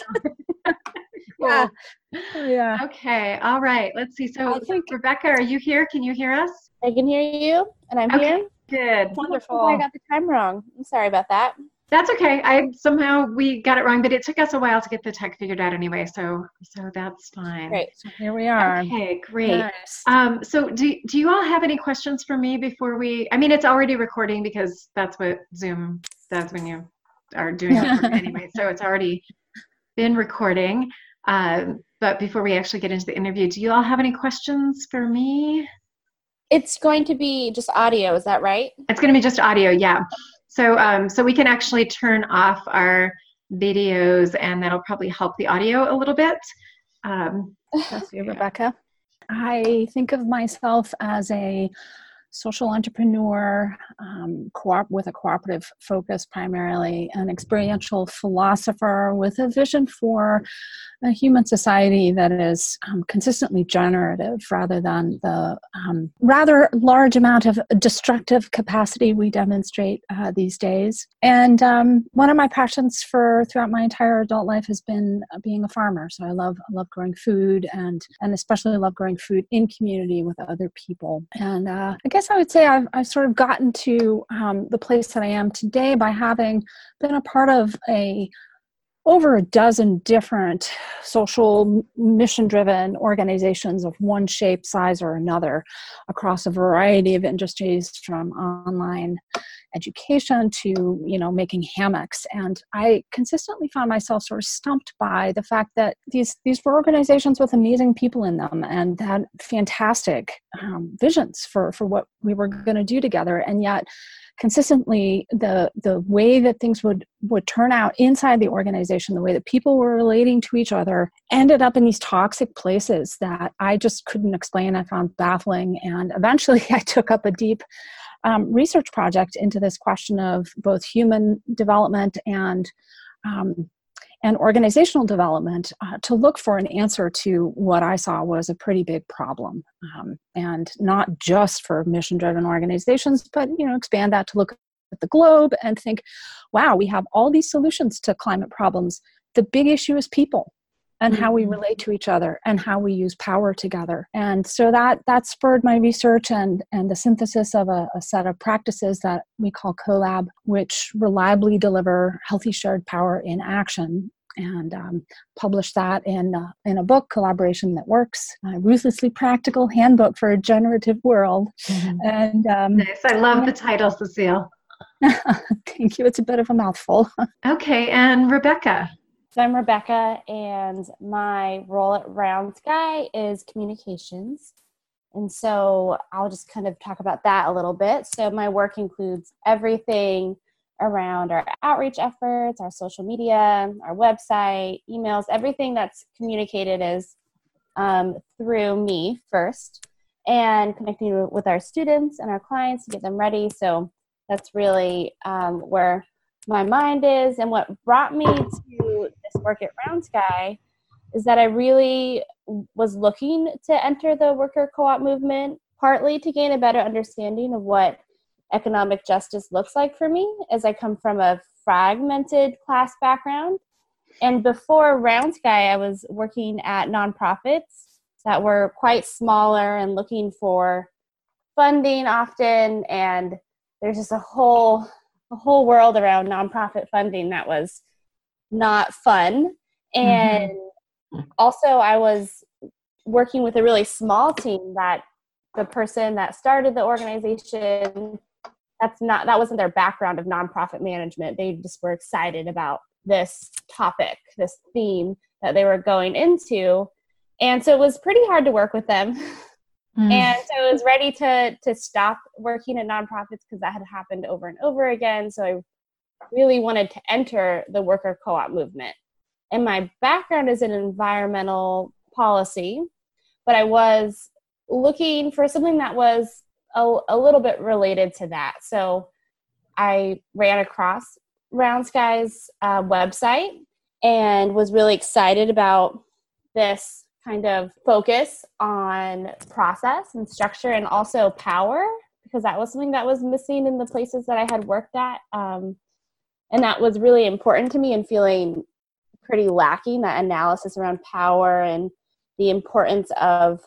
Yeah. Yeah. Okay. All right. Let's see. So, I think, Rebecca, are you here? Can you hear us? I can hear you, and I'm okay. here. Good. Wonderful. I got the time wrong. I'm sorry about that. That's okay. I somehow we got it wrong, but it took us a while to get the tech figured out anyway. So, so that's fine. Great. So here we are. Okay, great. Nice. Um, so do do you all have any questions for me before we? I mean, it's already recording because that's what Zoom does when you are doing it anyway. So it's already been recording. Um, but before we actually get into the interview, do you all have any questions for me? It's going to be just audio. Is that right? It's going to be just audio. Yeah. So, um, so we can actually turn off our videos, and that'll probably help the audio a little bit. Um, That's you, Rebecca. I think of myself as a social entrepreneur, um, co-op with a cooperative focus primarily, an experiential philosopher with a vision for a human society that is um, consistently generative rather than the um, rather large amount of destructive capacity we demonstrate uh, these days. And um, one of my passions for throughout my entire adult life has been uh, being a farmer. So I love I love growing food, and and especially love growing food in community with other people. And uh, I guess I would say I've I've sort of gotten to um, the place that I am today by having been a part of a over a dozen different social mission-driven organizations of one shape, size, or another across a variety of industries, from online education to, you know, making hammocks. And I consistently found myself sort of stumped by the fact that these these were organizations with amazing people in them and had fantastic um, visions for, for what we were going to do together. And yet consistently the the way that things would, would turn out inside the organization, the way that people were relating to each other, ended up in these toxic places that I just couldn't explain. I found baffling. And eventually I took up a deep um, research project into this question of both human development and um, and organizational development uh, to look for an answer to what I saw was a pretty big problem. Um, and not just for mission-driven organizations, but, you know, expand that to look at the globe and think, wow, we have all these solutions to climate problems. The big issue is people and mm-hmm. how we relate to each other and how we use power together. And so that that spurred my research and, and the synthesis of a, a set of practices that we call CoLab, which reliably deliver healthy shared power in action, and um, published that in, uh, in a book, Collaboration That Works, a ruthlessly practical handbook for a generative world. Mm-hmm. And um, nice. I love the title, Cecile. Thank you. It's a bit of a mouthful. Okay. And Rebecca. So I'm Rebecca, and my role at Round Sky is communications. And so I'll just kind of talk about that a little bit. So my work includes everything around our outreach efforts, our social media, our website, emails, everything that's communicated is um, through me first, and connecting with our students and our clients to get them ready. So that's really um, where my mind is. And what brought me to this work at Round Sky is that I really was looking to enter the worker co-op movement, partly to gain a better understanding of what economic justice looks like for me, as I come from a fragmented class background. And before Round Sky, I was working at nonprofits that were quite smaller and looking for funding often. And there's just a whole a whole world around nonprofit funding that was not fun. And mm-hmm. also I was working with a really small team that the person that started the organization, that's not, that wasn't their background of nonprofit management. They just were excited about this topic, this theme that they were going into. And so it was pretty hard to work with them. Mm. And so I was ready to to stop working at nonprofits because that had happened over and over again. So I really wanted to enter the worker co-op movement. And my background is in environmental policy, but I was looking for something that was a, a little bit related to that. So I ran across Round Sky's uh, website and was really excited about this kind of focus on process and structure and also power, because that was something that was missing in the places that I had worked at. Um, and that was really important to me, and feeling pretty lacking, that analysis around power and the importance of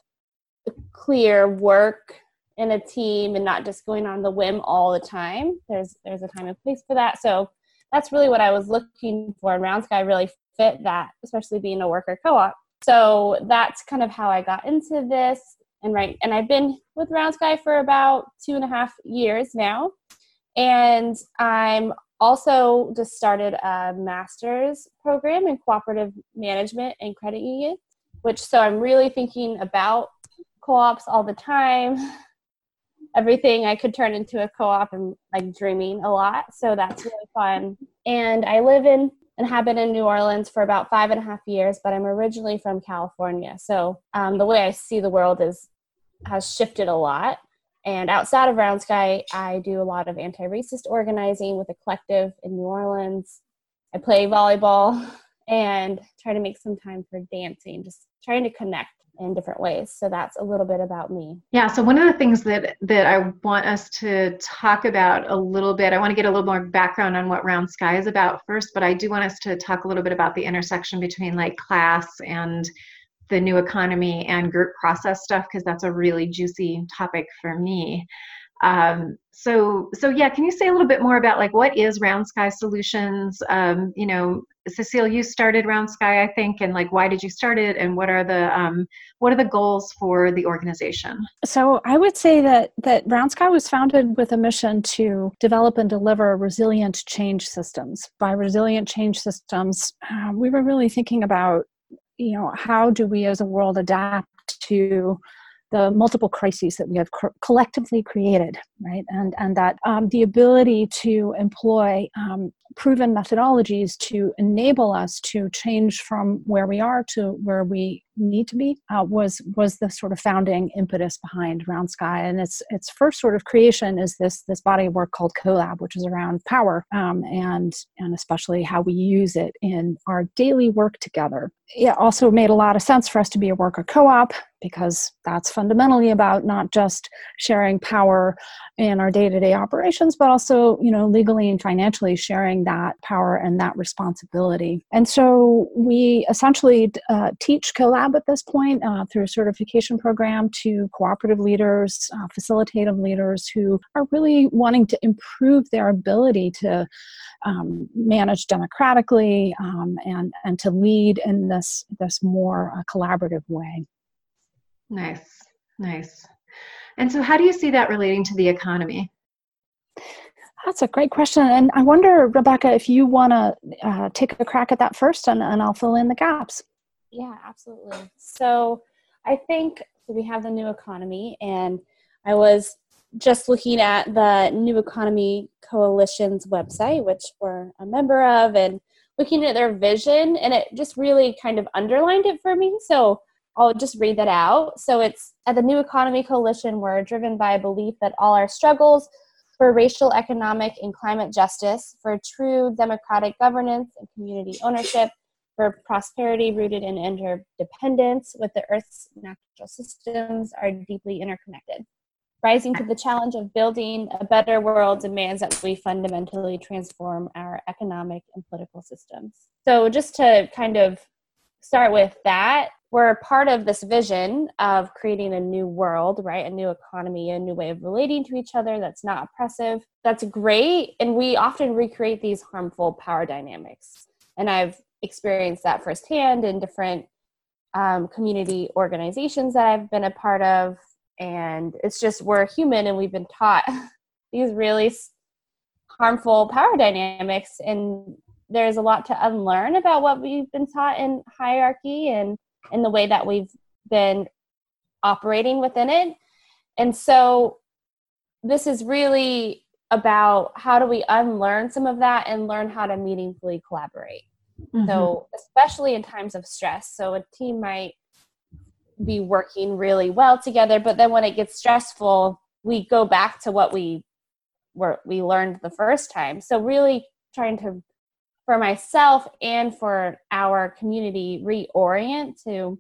clear work in a team and not just going on the whim all the time. There's there's a time and place for that. So that's really what I was looking for, and Round Sky really fit that, especially being a worker co-op. So that's kind of how I got into this. And right, and I've been with Round Sky for about two and a half years now. And I'm also just started a master's program in cooperative management and credit union, which, so I'm really thinking about co-ops all the time. Everything I could turn into a co-op, and like dreaming a lot. So that's really fun. And I live in and have been in New Orleans for about five and a half years, but I'm originally from California. So um, the way I see the world is has shifted a lot. And outside of Round Sky, I do a lot of anti-racist organizing with a collective in New Orleans. I play volleyball and try to make some time for dancing, just trying to connect in different ways. So that's a little bit about me. Yeah. So one of the things that, that I want us to talk about a little bit, I want to get a little more background on what Round Sky is about first, but I do want us to talk a little bit about the intersection between like class and the new economy and group process stuff, because that's a really juicy topic for me. Um, so, so yeah, can you say a little bit more about like what is Round Sky Solutions? Um, you know, Cecile, you started Round Sky, I think, and like why did you start it, and what are the um, what are the goals for the organization? So I would say that that Round Sky was founded with a mission to develop and deliver resilient change systems. By resilient change systems, uh, we were really thinking about, you know, how do we as a world adapt to the multiple crises that we have co- collectively created, right? And and that um, the ability to employ um, proven methodologies to enable us to change from where we are to where we need to be uh, was was the sort of founding impetus behind Round Sky. And its its first sort of creation is this this body of work called CoLab, which is around power um, and and especially how we use it in our daily work together. It also made a lot of sense for us to be a worker co-op, because that's fundamentally about not just sharing power in our day-to-day operations, but also, you know, legally and financially sharing that power and that responsibility. And so we essentially uh, teach CoLab at this point uh, through a certification program to cooperative leaders, uh, facilitative leaders who are really wanting to improve their ability to um, manage democratically um, and, and to lead in this, this more uh, collaborative way. Nice, nice. And so how do you see that relating to the economy? That's a great question. And I wonder, Rebecca, if you want to uh, take a crack at that first, and, and I'll fill in the gaps. Yeah, absolutely. So I think we have the New Economy, and I was just looking at the New Economy Coalition's website, which we're a member of, and looking at their vision, and it just really kind of underlined it for me. So I'll just read that out. So it's, at the New Economy Coalition, we're driven by a belief that all our struggles for racial, economic, and climate justice, for true democratic governance and community ownership, for prosperity rooted in interdependence with the Earth's natural systems, are deeply interconnected. Rising to the challenge of building a better world demands that we fundamentally transform our economic and political systems. So just to kind of start with that, we're part of this vision of creating a new world, right? A new economy, a new way of relating to each other that's not oppressive. That's great. And we often recreate these harmful power dynamics. And I've experienced that firsthand in different um, community organizations that I've been a part of. And it's just, we're human, and we've been taught these really harmful power dynamics. And there's a lot to unlearn about what we've been taught in hierarchy and in the way that we've been operating within it. And so this is really about how do we unlearn some of that and learn how to meaningfully collaborate. Mm-hmm. So especially in times of stress. So a team might be working really well together, but then when it gets stressful, we go back to what we were we learned the first time. So really trying to, for myself and for our community, reorient to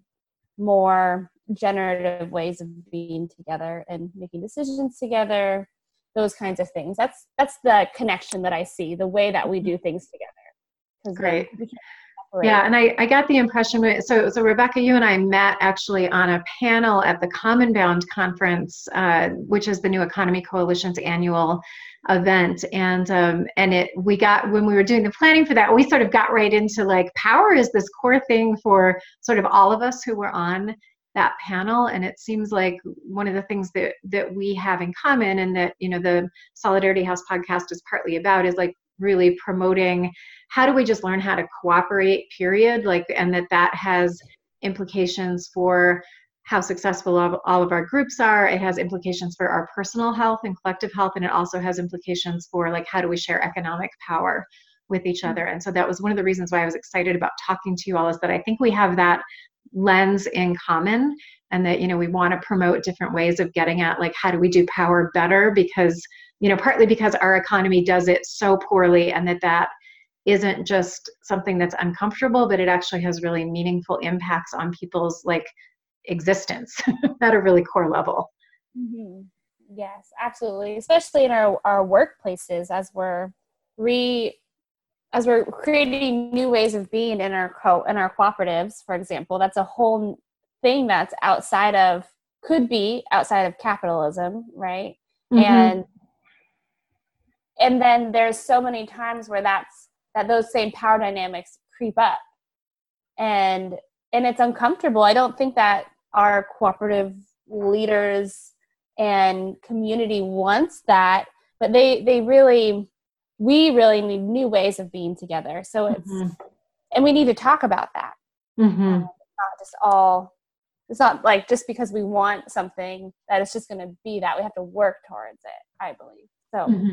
more generative ways of being together and making decisions together, those kinds of things. That's that's the connection that I see, the way that we do things together. Great. Yeah, and I, I got the impression, so so Rebecca, you and I met actually on a panel at the Common Bound Conference, uh, which is the New Economy Coalition's annual event, and um, and it we got, when we were doing the planning for that, we sort of got right into, like, power is this core thing for sort of all of us who were on that panel, and it seems like one of the things that that we have in common, and that, you know, the Solidarity House podcast is partly about, is like really promoting how do we just learn how to cooperate, period, like, and that that has implications for how successful all, all of our groups are. It has implications for our personal health and collective health, and it also has implications for, like, how do we share economic power with each other. And so that was one of the reasons why I was excited about talking to you all, is that I think we have that lens in common, and that, you know, we want to promote different ways of getting at, like, how do we do power better, because, you know, partly because our economy does it so poorly, and that that isn't just something that's uncomfortable, but it actually has really meaningful impacts on people's, like, existence at a really core level. Mm-hmm. Yes, absolutely. Especially in our, our workplaces, as we're re as we're creating new ways of being in our co in our cooperatives, for example. That's a whole thing that's outside of, could be outside of capitalism, right? Mm-hmm. And and then there's so many times where that's that those same power dynamics creep up, and and it's uncomfortable. I don't think that our cooperative leaders and community wants that, but they they really we really need new ways of being together. So it's mm-hmm. and we need to talk about that. Mm-hmm. Um, not just all It's not like just because we want something that it's just going to be that. We have to work towards it, I believe. So. Mm-hmm.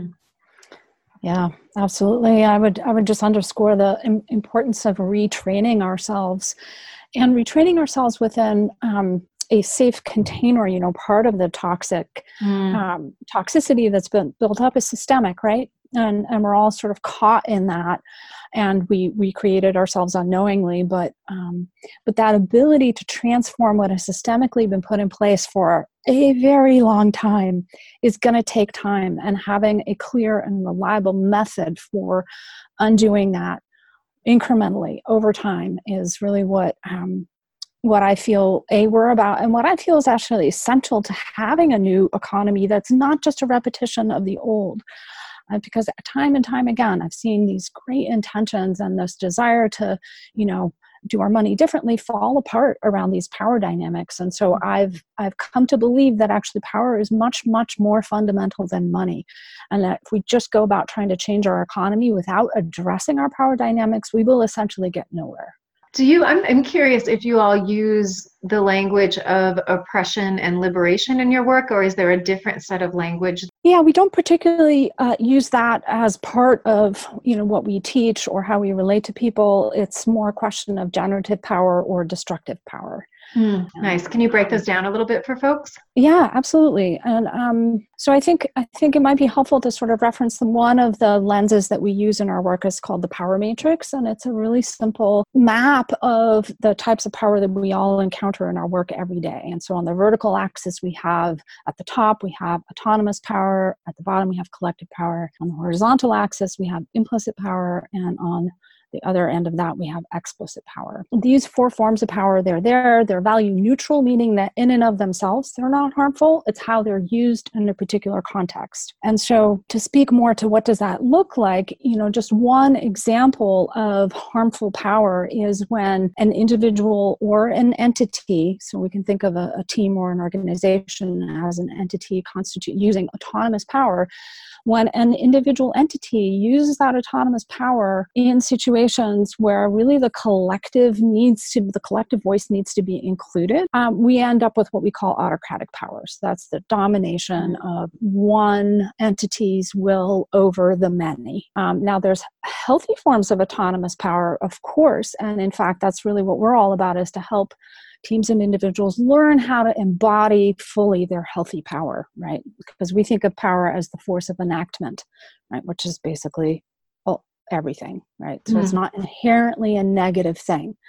Yeah, absolutely. I would I would just underscore the im- importance of retraining ourselves and retraining ourselves within um, a safe container. You know, part of the toxic Mm. um, toxicity that's been built up is systemic, right? And and we're all sort of caught in that, and we we created ourselves unknowingly. But um, but that ability to transform what has systemically been put in place for a very long time is going to take time, and having a clear and reliable method for undoing that incrementally over time is really what um, what I feel a we're about, and what I feel is actually essential to having a new economy that's not just a repetition of the old. Uh, because time and time again, I've seen these great intentions and this desire to, you know, do our money differently fall apart around these power dynamics. And so I've I've come to believe that actually power is much, much more fundamental than money. And that if we just go about trying to change our economy without addressing our power dynamics, we will essentially get nowhere. Do you, I'm, I'm curious if you all use the language of oppression and liberation in your work, or is there a different set of language? Yeah, we don't particularly uh, use that as part of, you know, what we teach or how we relate to people. It's more a question of generative power or destructive power. Mm, nice. Can you break those down a little bit for folks? Yeah, absolutely. And um, so I think I think it might be helpful to sort of reference them. One of the lenses that we use in our work is called the power matrix, and it's a really simple map of the types of power that we all encounter in our work every day. And so on the vertical axis, we have at the top, we have autonomous power. At the bottom, we have collective power. On the horizontal axis, we have implicit power. And on the other end of that, we have explicit power. These four forms of power, they're there. They're value neutral, meaning that in and of themselves, they're not harmful. It's how they're used in a particular context. And so to speak more to what does that look like, you know, just one example of harmful power is when an individual or an entity, so we can think of a, a team or an organization as an entity constitute using autonomous power, when an individual entity uses that autonomous power in situations where really the collective needs to, the collective voice needs to be included, um, we end up with what we call autocratic powers. That's the domination of one entity's will over the many. Um, now, there's healthy forms of autonomous power, of course, and in fact, that's really what we're all about, is to help teams and individuals learn how to embody fully their healthy power, right? Because we think of power as the force of enactment, right? Which is basically well, everything, right? So mm. it's not inherently a negative thing.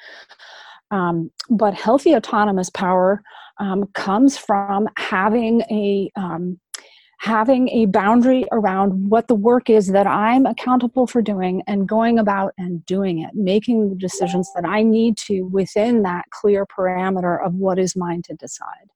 Um, but healthy autonomous power um, comes from having a um, having a boundary around what the work is that I'm accountable for doing and going about and doing it, making the decisions that I need to within that clear parameter of what is mine to decide.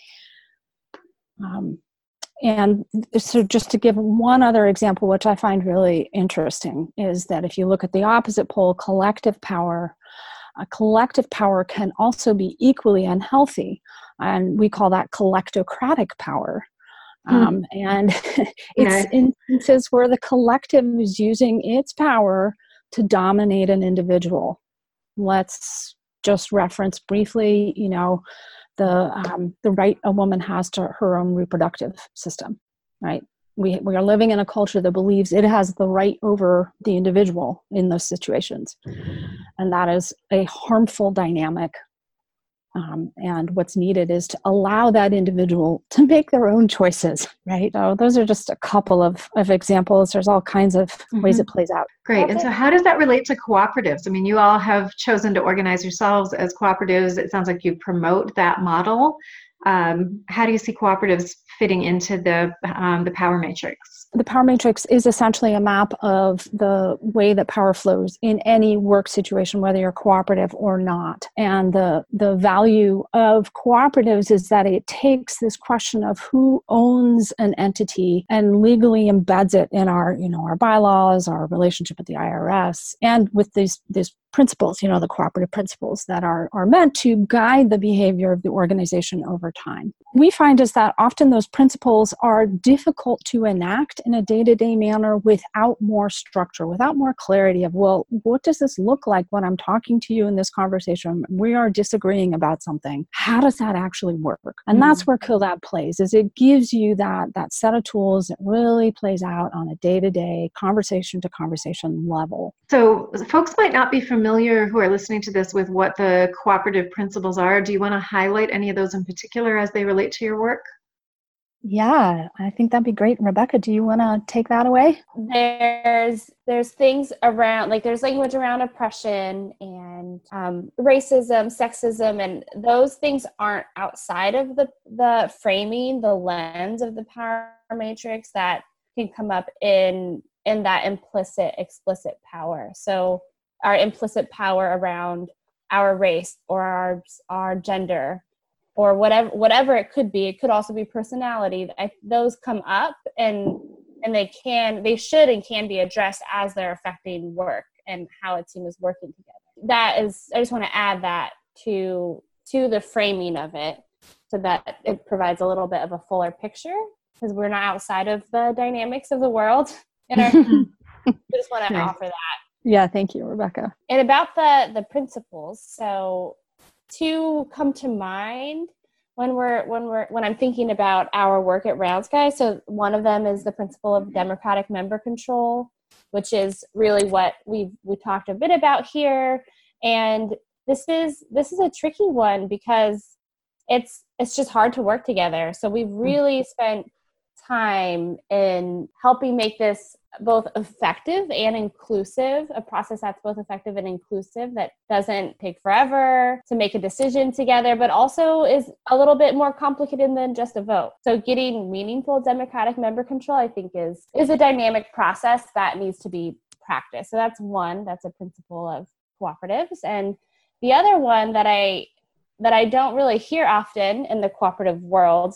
Um, and so just to give one other example, which I find really interesting, is that if you look at the opposite pole, collective power, a collective power can also be equally unhealthy. And we call that collectocratic power. Um, and it's okay. instances where the collective is using its power to dominate an individual. Let's just reference briefly, you know, the um, the right a woman has to her own reproductive system, right? We we are living in a culture that believes it has the right over the individual in those situations, and that is a harmful dynamic. Um, and what's needed is to allow that individual to make their own choices, right? So those are just a couple of, of examples. There's all kinds of mm-hmm. ways it plays out. Great. And so how does that relate to cooperatives? I mean, you all have chosen to organize yourselves as cooperatives. It sounds like you promote that model. Um, how do you see cooperatives fitting into the um, the power matrix? The power matrix is essentially a map of the way that power flows in any work situation, whether you're cooperative or not. And the the value of cooperatives is that it takes this question of who owns an entity and legally embeds it in our, you know, our bylaws, our relationship with the I R S, and with these these principles, you know, the cooperative principles that are, are meant to guide the behavior of the organization over time. We find is that often those principles are difficult to enact in a day-to-day manner without more structure, without more clarity of, well, what does this look like when I'm talking to you in this conversation? We are disagreeing about something. How does that actually work? And that's where Collab plays, is it gives you that, that set of tools that really plays out on a day-to-day, conversation-to-conversation level. So folks might not be familiar who are listening to this with what the cooperative principles are. Do you want to highlight any of those in particular as they relate to your work? Yeah, I think that'd be great. Rebecca, do you want to take that away? There's there's things around, like there's language around oppression and um, racism, sexism, and those things aren't outside of the, the framing, the lens of the power matrix that can come up in in that implicit, explicit power. So our implicit power around our race or our our gender, or whatever whatever it could be. It could also be personality. I, those come up and and they can, they should and can be addressed as they're affecting work and how a team is working together. That is, I just want to add that to to the framing of it so that it provides a little bit of a fuller picture, because we're not outside of the dynamics of the world. And our, I just want to Nice. offer that. Yeah, thank you, Rebecca. And about the the principles, so two come to mind when we're when we're when I'm thinking about our work at Roundsky. So one of them is the principle of democratic member control, which is really what we we talked a bit about here. And this is this is a tricky one because it's it's just hard to work together. So we've really spent time in helping make this both effective and inclusive, a process that's both effective and inclusive, that doesn't take forever to make a decision together, but also is a little bit more complicated than just a vote. So getting meaningful democratic member control, I think, is is a dynamic process that needs to be practiced. So that's one, that's a principle of cooperatives. And the other one that I that I don't really hear often in the cooperative world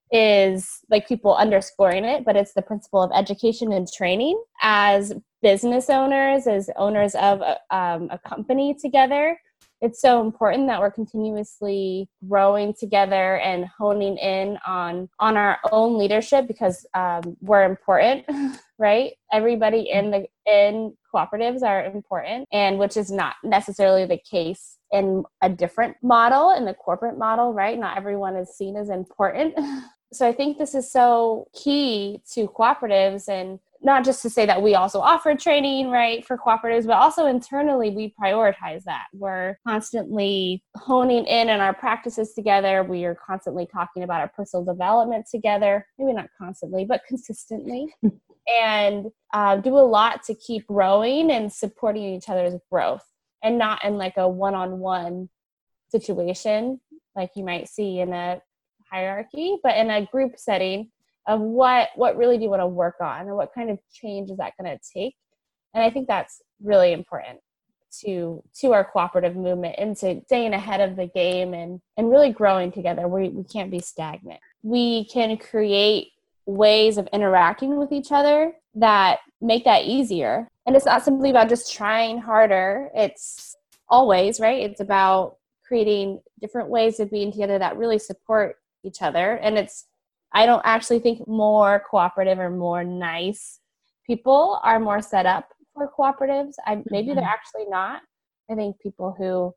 is like people underscoring it, but it's the principle of education and training. As business owners, as owners of a, um, a company together, it's so important that we're continuously growing together and honing in on on our own leadership, because um, we're important, right? Everybody in the in cooperatives are important, and which is not necessarily the case in a different model, in the corporate model, right? Not everyone is seen as important. So I think this is so key to cooperatives, and not just to say that we also offer training, right, for cooperatives, but also internally we prioritize that. We're constantly honing in on our practices together. We are constantly talking about our personal development together, maybe not constantly, but consistently, and uh, do a lot to keep growing and supporting each other's growth, and not in like a one-on-one situation like you might see in a hierarchy, but in a group setting of what what really do you want to work on, and what kind of change is that going to take. And I think that's really important to to our cooperative movement, and to staying ahead of the game and and really growing together. We we can't be stagnant. We can create ways of interacting with each other that make that easier. And it's not simply about just trying harder. It's always, right? It's about creating different ways of being together that really support each other. And it's, I don't actually think more cooperative or more nice people are more set up for cooperatives. I, maybe they're actually not. I think people who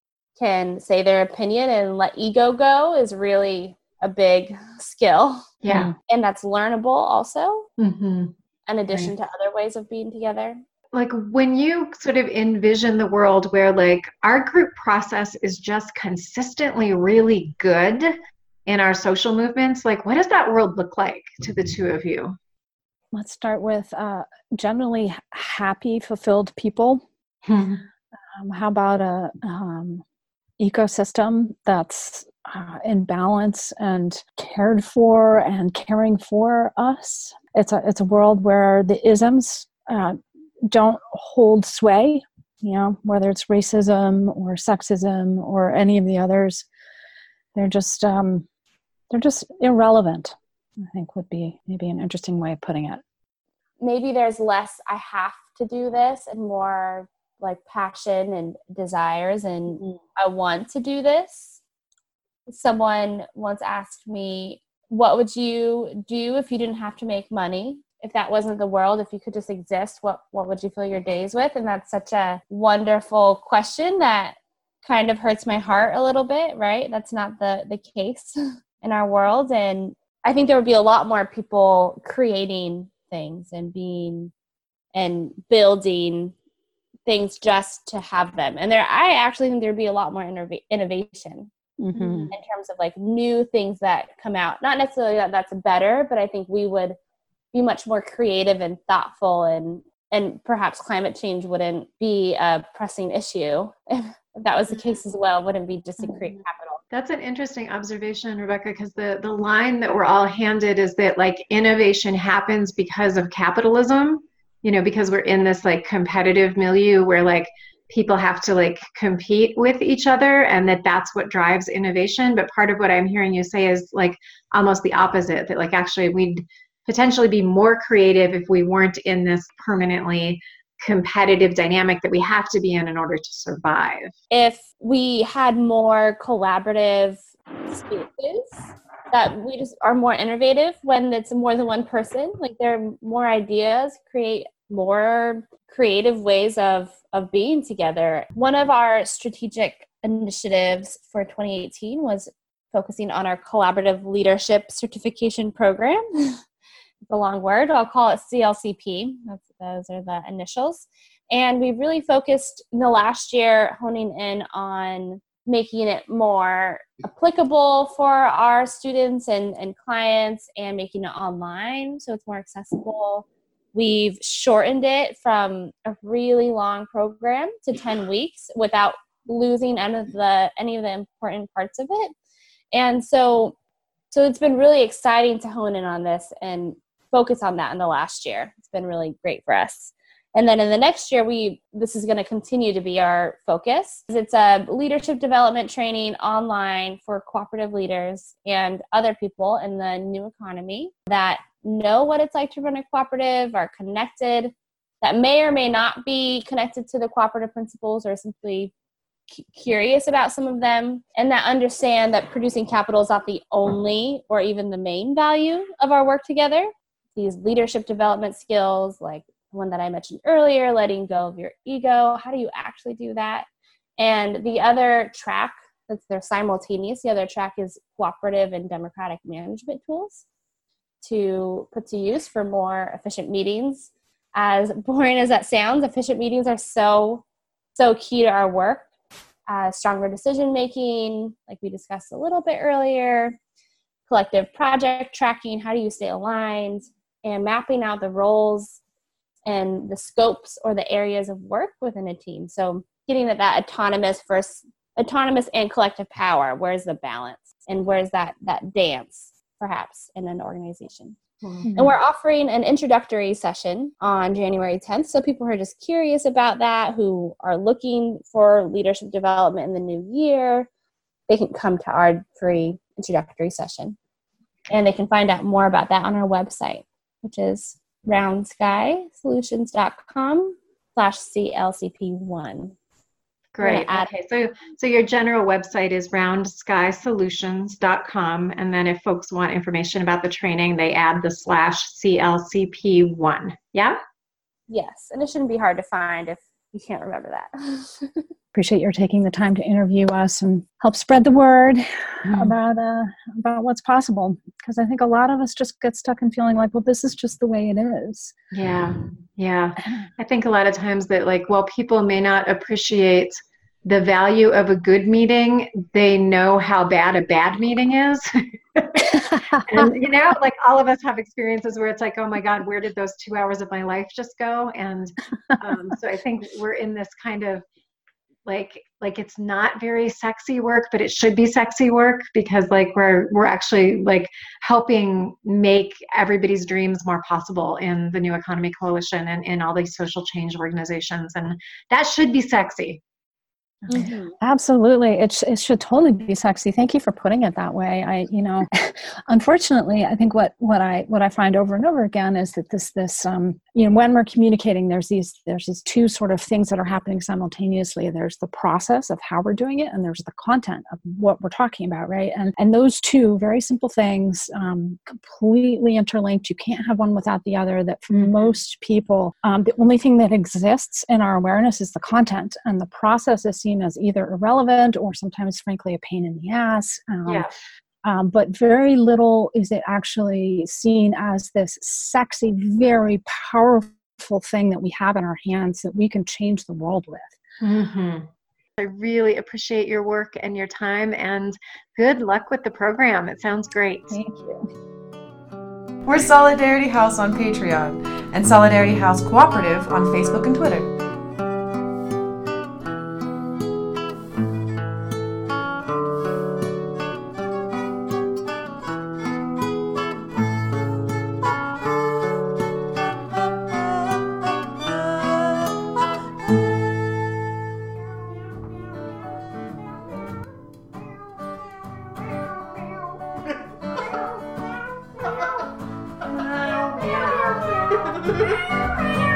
can say their opinion and let ego go is really a big skill. Yeah. And that's learnable also, Mm-hmm. in addition Right. to other ways of being together. Like when you sort of envision the world where like our group process is just consistently really good in our social movements, like what does that world look like to the two of you? Let's start with uh, generally happy, fulfilled people. Hmm. Um, how about a um, ecosystem that's uh, in balance and cared for and caring for us? It's a it's a world where the isms uh, don't hold sway. You know, whether it's racism or sexism or any of the others, they're just um, they're just irrelevant. I think would be maybe an interesting way of putting it. Maybe there's less I have to do this and more like passion and desires, and I want to do this. Someone once asked me, what would you do if you didn't have to make money? If that wasn't the world, if you could just exist, what, what would you fill your days with? And that's such a wonderful question that kind of hurts my heart a little bit, right? That's not the, the case in our world. And I think there would be a lot more people creating things and being and building things just to have them. And there, I actually think there'd be a lot more innov- innovation Mm-hmm. in terms of like new things that come out. Not necessarily that that's better, but I think we would be much more creative and thoughtful, and and perhaps climate change wouldn't be a pressing issue if that was the case as well. It wouldn't be just to create capital. That's an interesting observation, Rebecca, because the, the line that we're all handed is that like innovation happens because of capitalism, you know, because we're in this like competitive milieu where like people have to like compete with each other, and that that's what drives innovation. But part of what I'm hearing you say is like almost the opposite, that like actually we'd potentially be more creative if we weren't in this permanently competitive dynamic that we have to be in in order to survive. If we had more collaborative spaces, that we just are more innovative when it's more than one person, like there are more ideas, create more creative ways of of being together. One of our strategic initiatives for twenty eighteen was focusing on our collaborative leadership certification program. It's a long word. I'll call it C L C P. That's, those are the initials. And we really focused in the last year honing in on making it more applicable for our students and, and clients, and making it online so it's more accessible. We've shortened it from a really long program to ten weeks without losing any of the any of the important parts of it. And so so it's been really exciting to hone in on this and focus on that in the last year. It's been really great for us. And then in the next year, we this is going to continue to be our focus. It's a leadership development training online for cooperative leaders and other people in the new economy that know what it's like to run a cooperative, are connected, that may or may not be connected to the cooperative principles or simply c- curious about some of them, and that understand that producing capital is not the only or even the main value of our work together. These leadership development skills, like the one that I mentioned earlier, letting go of your ego, how do you actually do that? And the other track, that's they're simultaneous, the other track is cooperative and democratic management tools to put to use for more efficient meetings. As boring as that sounds, efficient meetings are so, so key to our work. Uh, stronger decision making, like we discussed a little bit earlier, collective project tracking, how do you stay aligned, and mapping out the roles and the scopes or the areas of work within a team. So getting at that autonomous versus autonomous and collective power, where's the balance and where's that that dance perhaps in an organization. Mm-hmm. And we're offering an introductory session on January tenth. So people who are just curious about that, who are looking for leadership development in the new year, they can come to our free introductory session. And they can find out more about that on our website, which is roundsky.solutions.com slash CLCP1. Great. Okay. So, so your general website is round sky solutions dot com. And then if folks want information about the training, they add the slash C L C P one. Yeah? Yes. And it shouldn't be hard to find if you can't remember that. Appreciate your taking the time to interview us and help spread the word mm. about uh, about what's possible. Because I think a lot of us just get stuck in feeling like, well, this is just the way it is. Yeah, yeah. I think a lot of times that like, while people may not appreciate the value of a good meeting, they know how bad a bad meeting is. And, you know, like all of us have experiences where it's like, oh my God, where did those two hours of my life just go? And um, so I think we're in this kind of like, like it's not very sexy work, but it should be sexy work, because like we're, we're actually like helping make everybody's dreams more possible in the New Economy Coalition and in all these social change organizations. And that should be sexy. Mhm. Absolutely. It, sh- it should totally be sexy. Thank you for putting it that way. I, you know, unfortunately, I think what, what I, what I find over and over again is that this, this, um, you know, when we're communicating, there's these, there's these two sort of things that are happening simultaneously. There's the process of how we're doing it, and there's the content of what we're talking about. Right. And, and those two very simple things, um, completely interlinked. You can't have one without the other. That for Mhm. most people, um, the only thing that exists in our awareness is the content, and the process is seen as either irrelevant or sometimes, frankly, a pain in the ass. Um, Yeah. um, but very little is it actually seen as this sexy, very powerful thing that we have in our hands that we can change the world with. Mm-hmm. I really appreciate your work and your time, and good luck with the program. It sounds great. Thank you. We're Solidarity House on Patreon and Solidarity House Cooperative on Facebook and Twitter. Meow, meow, meow.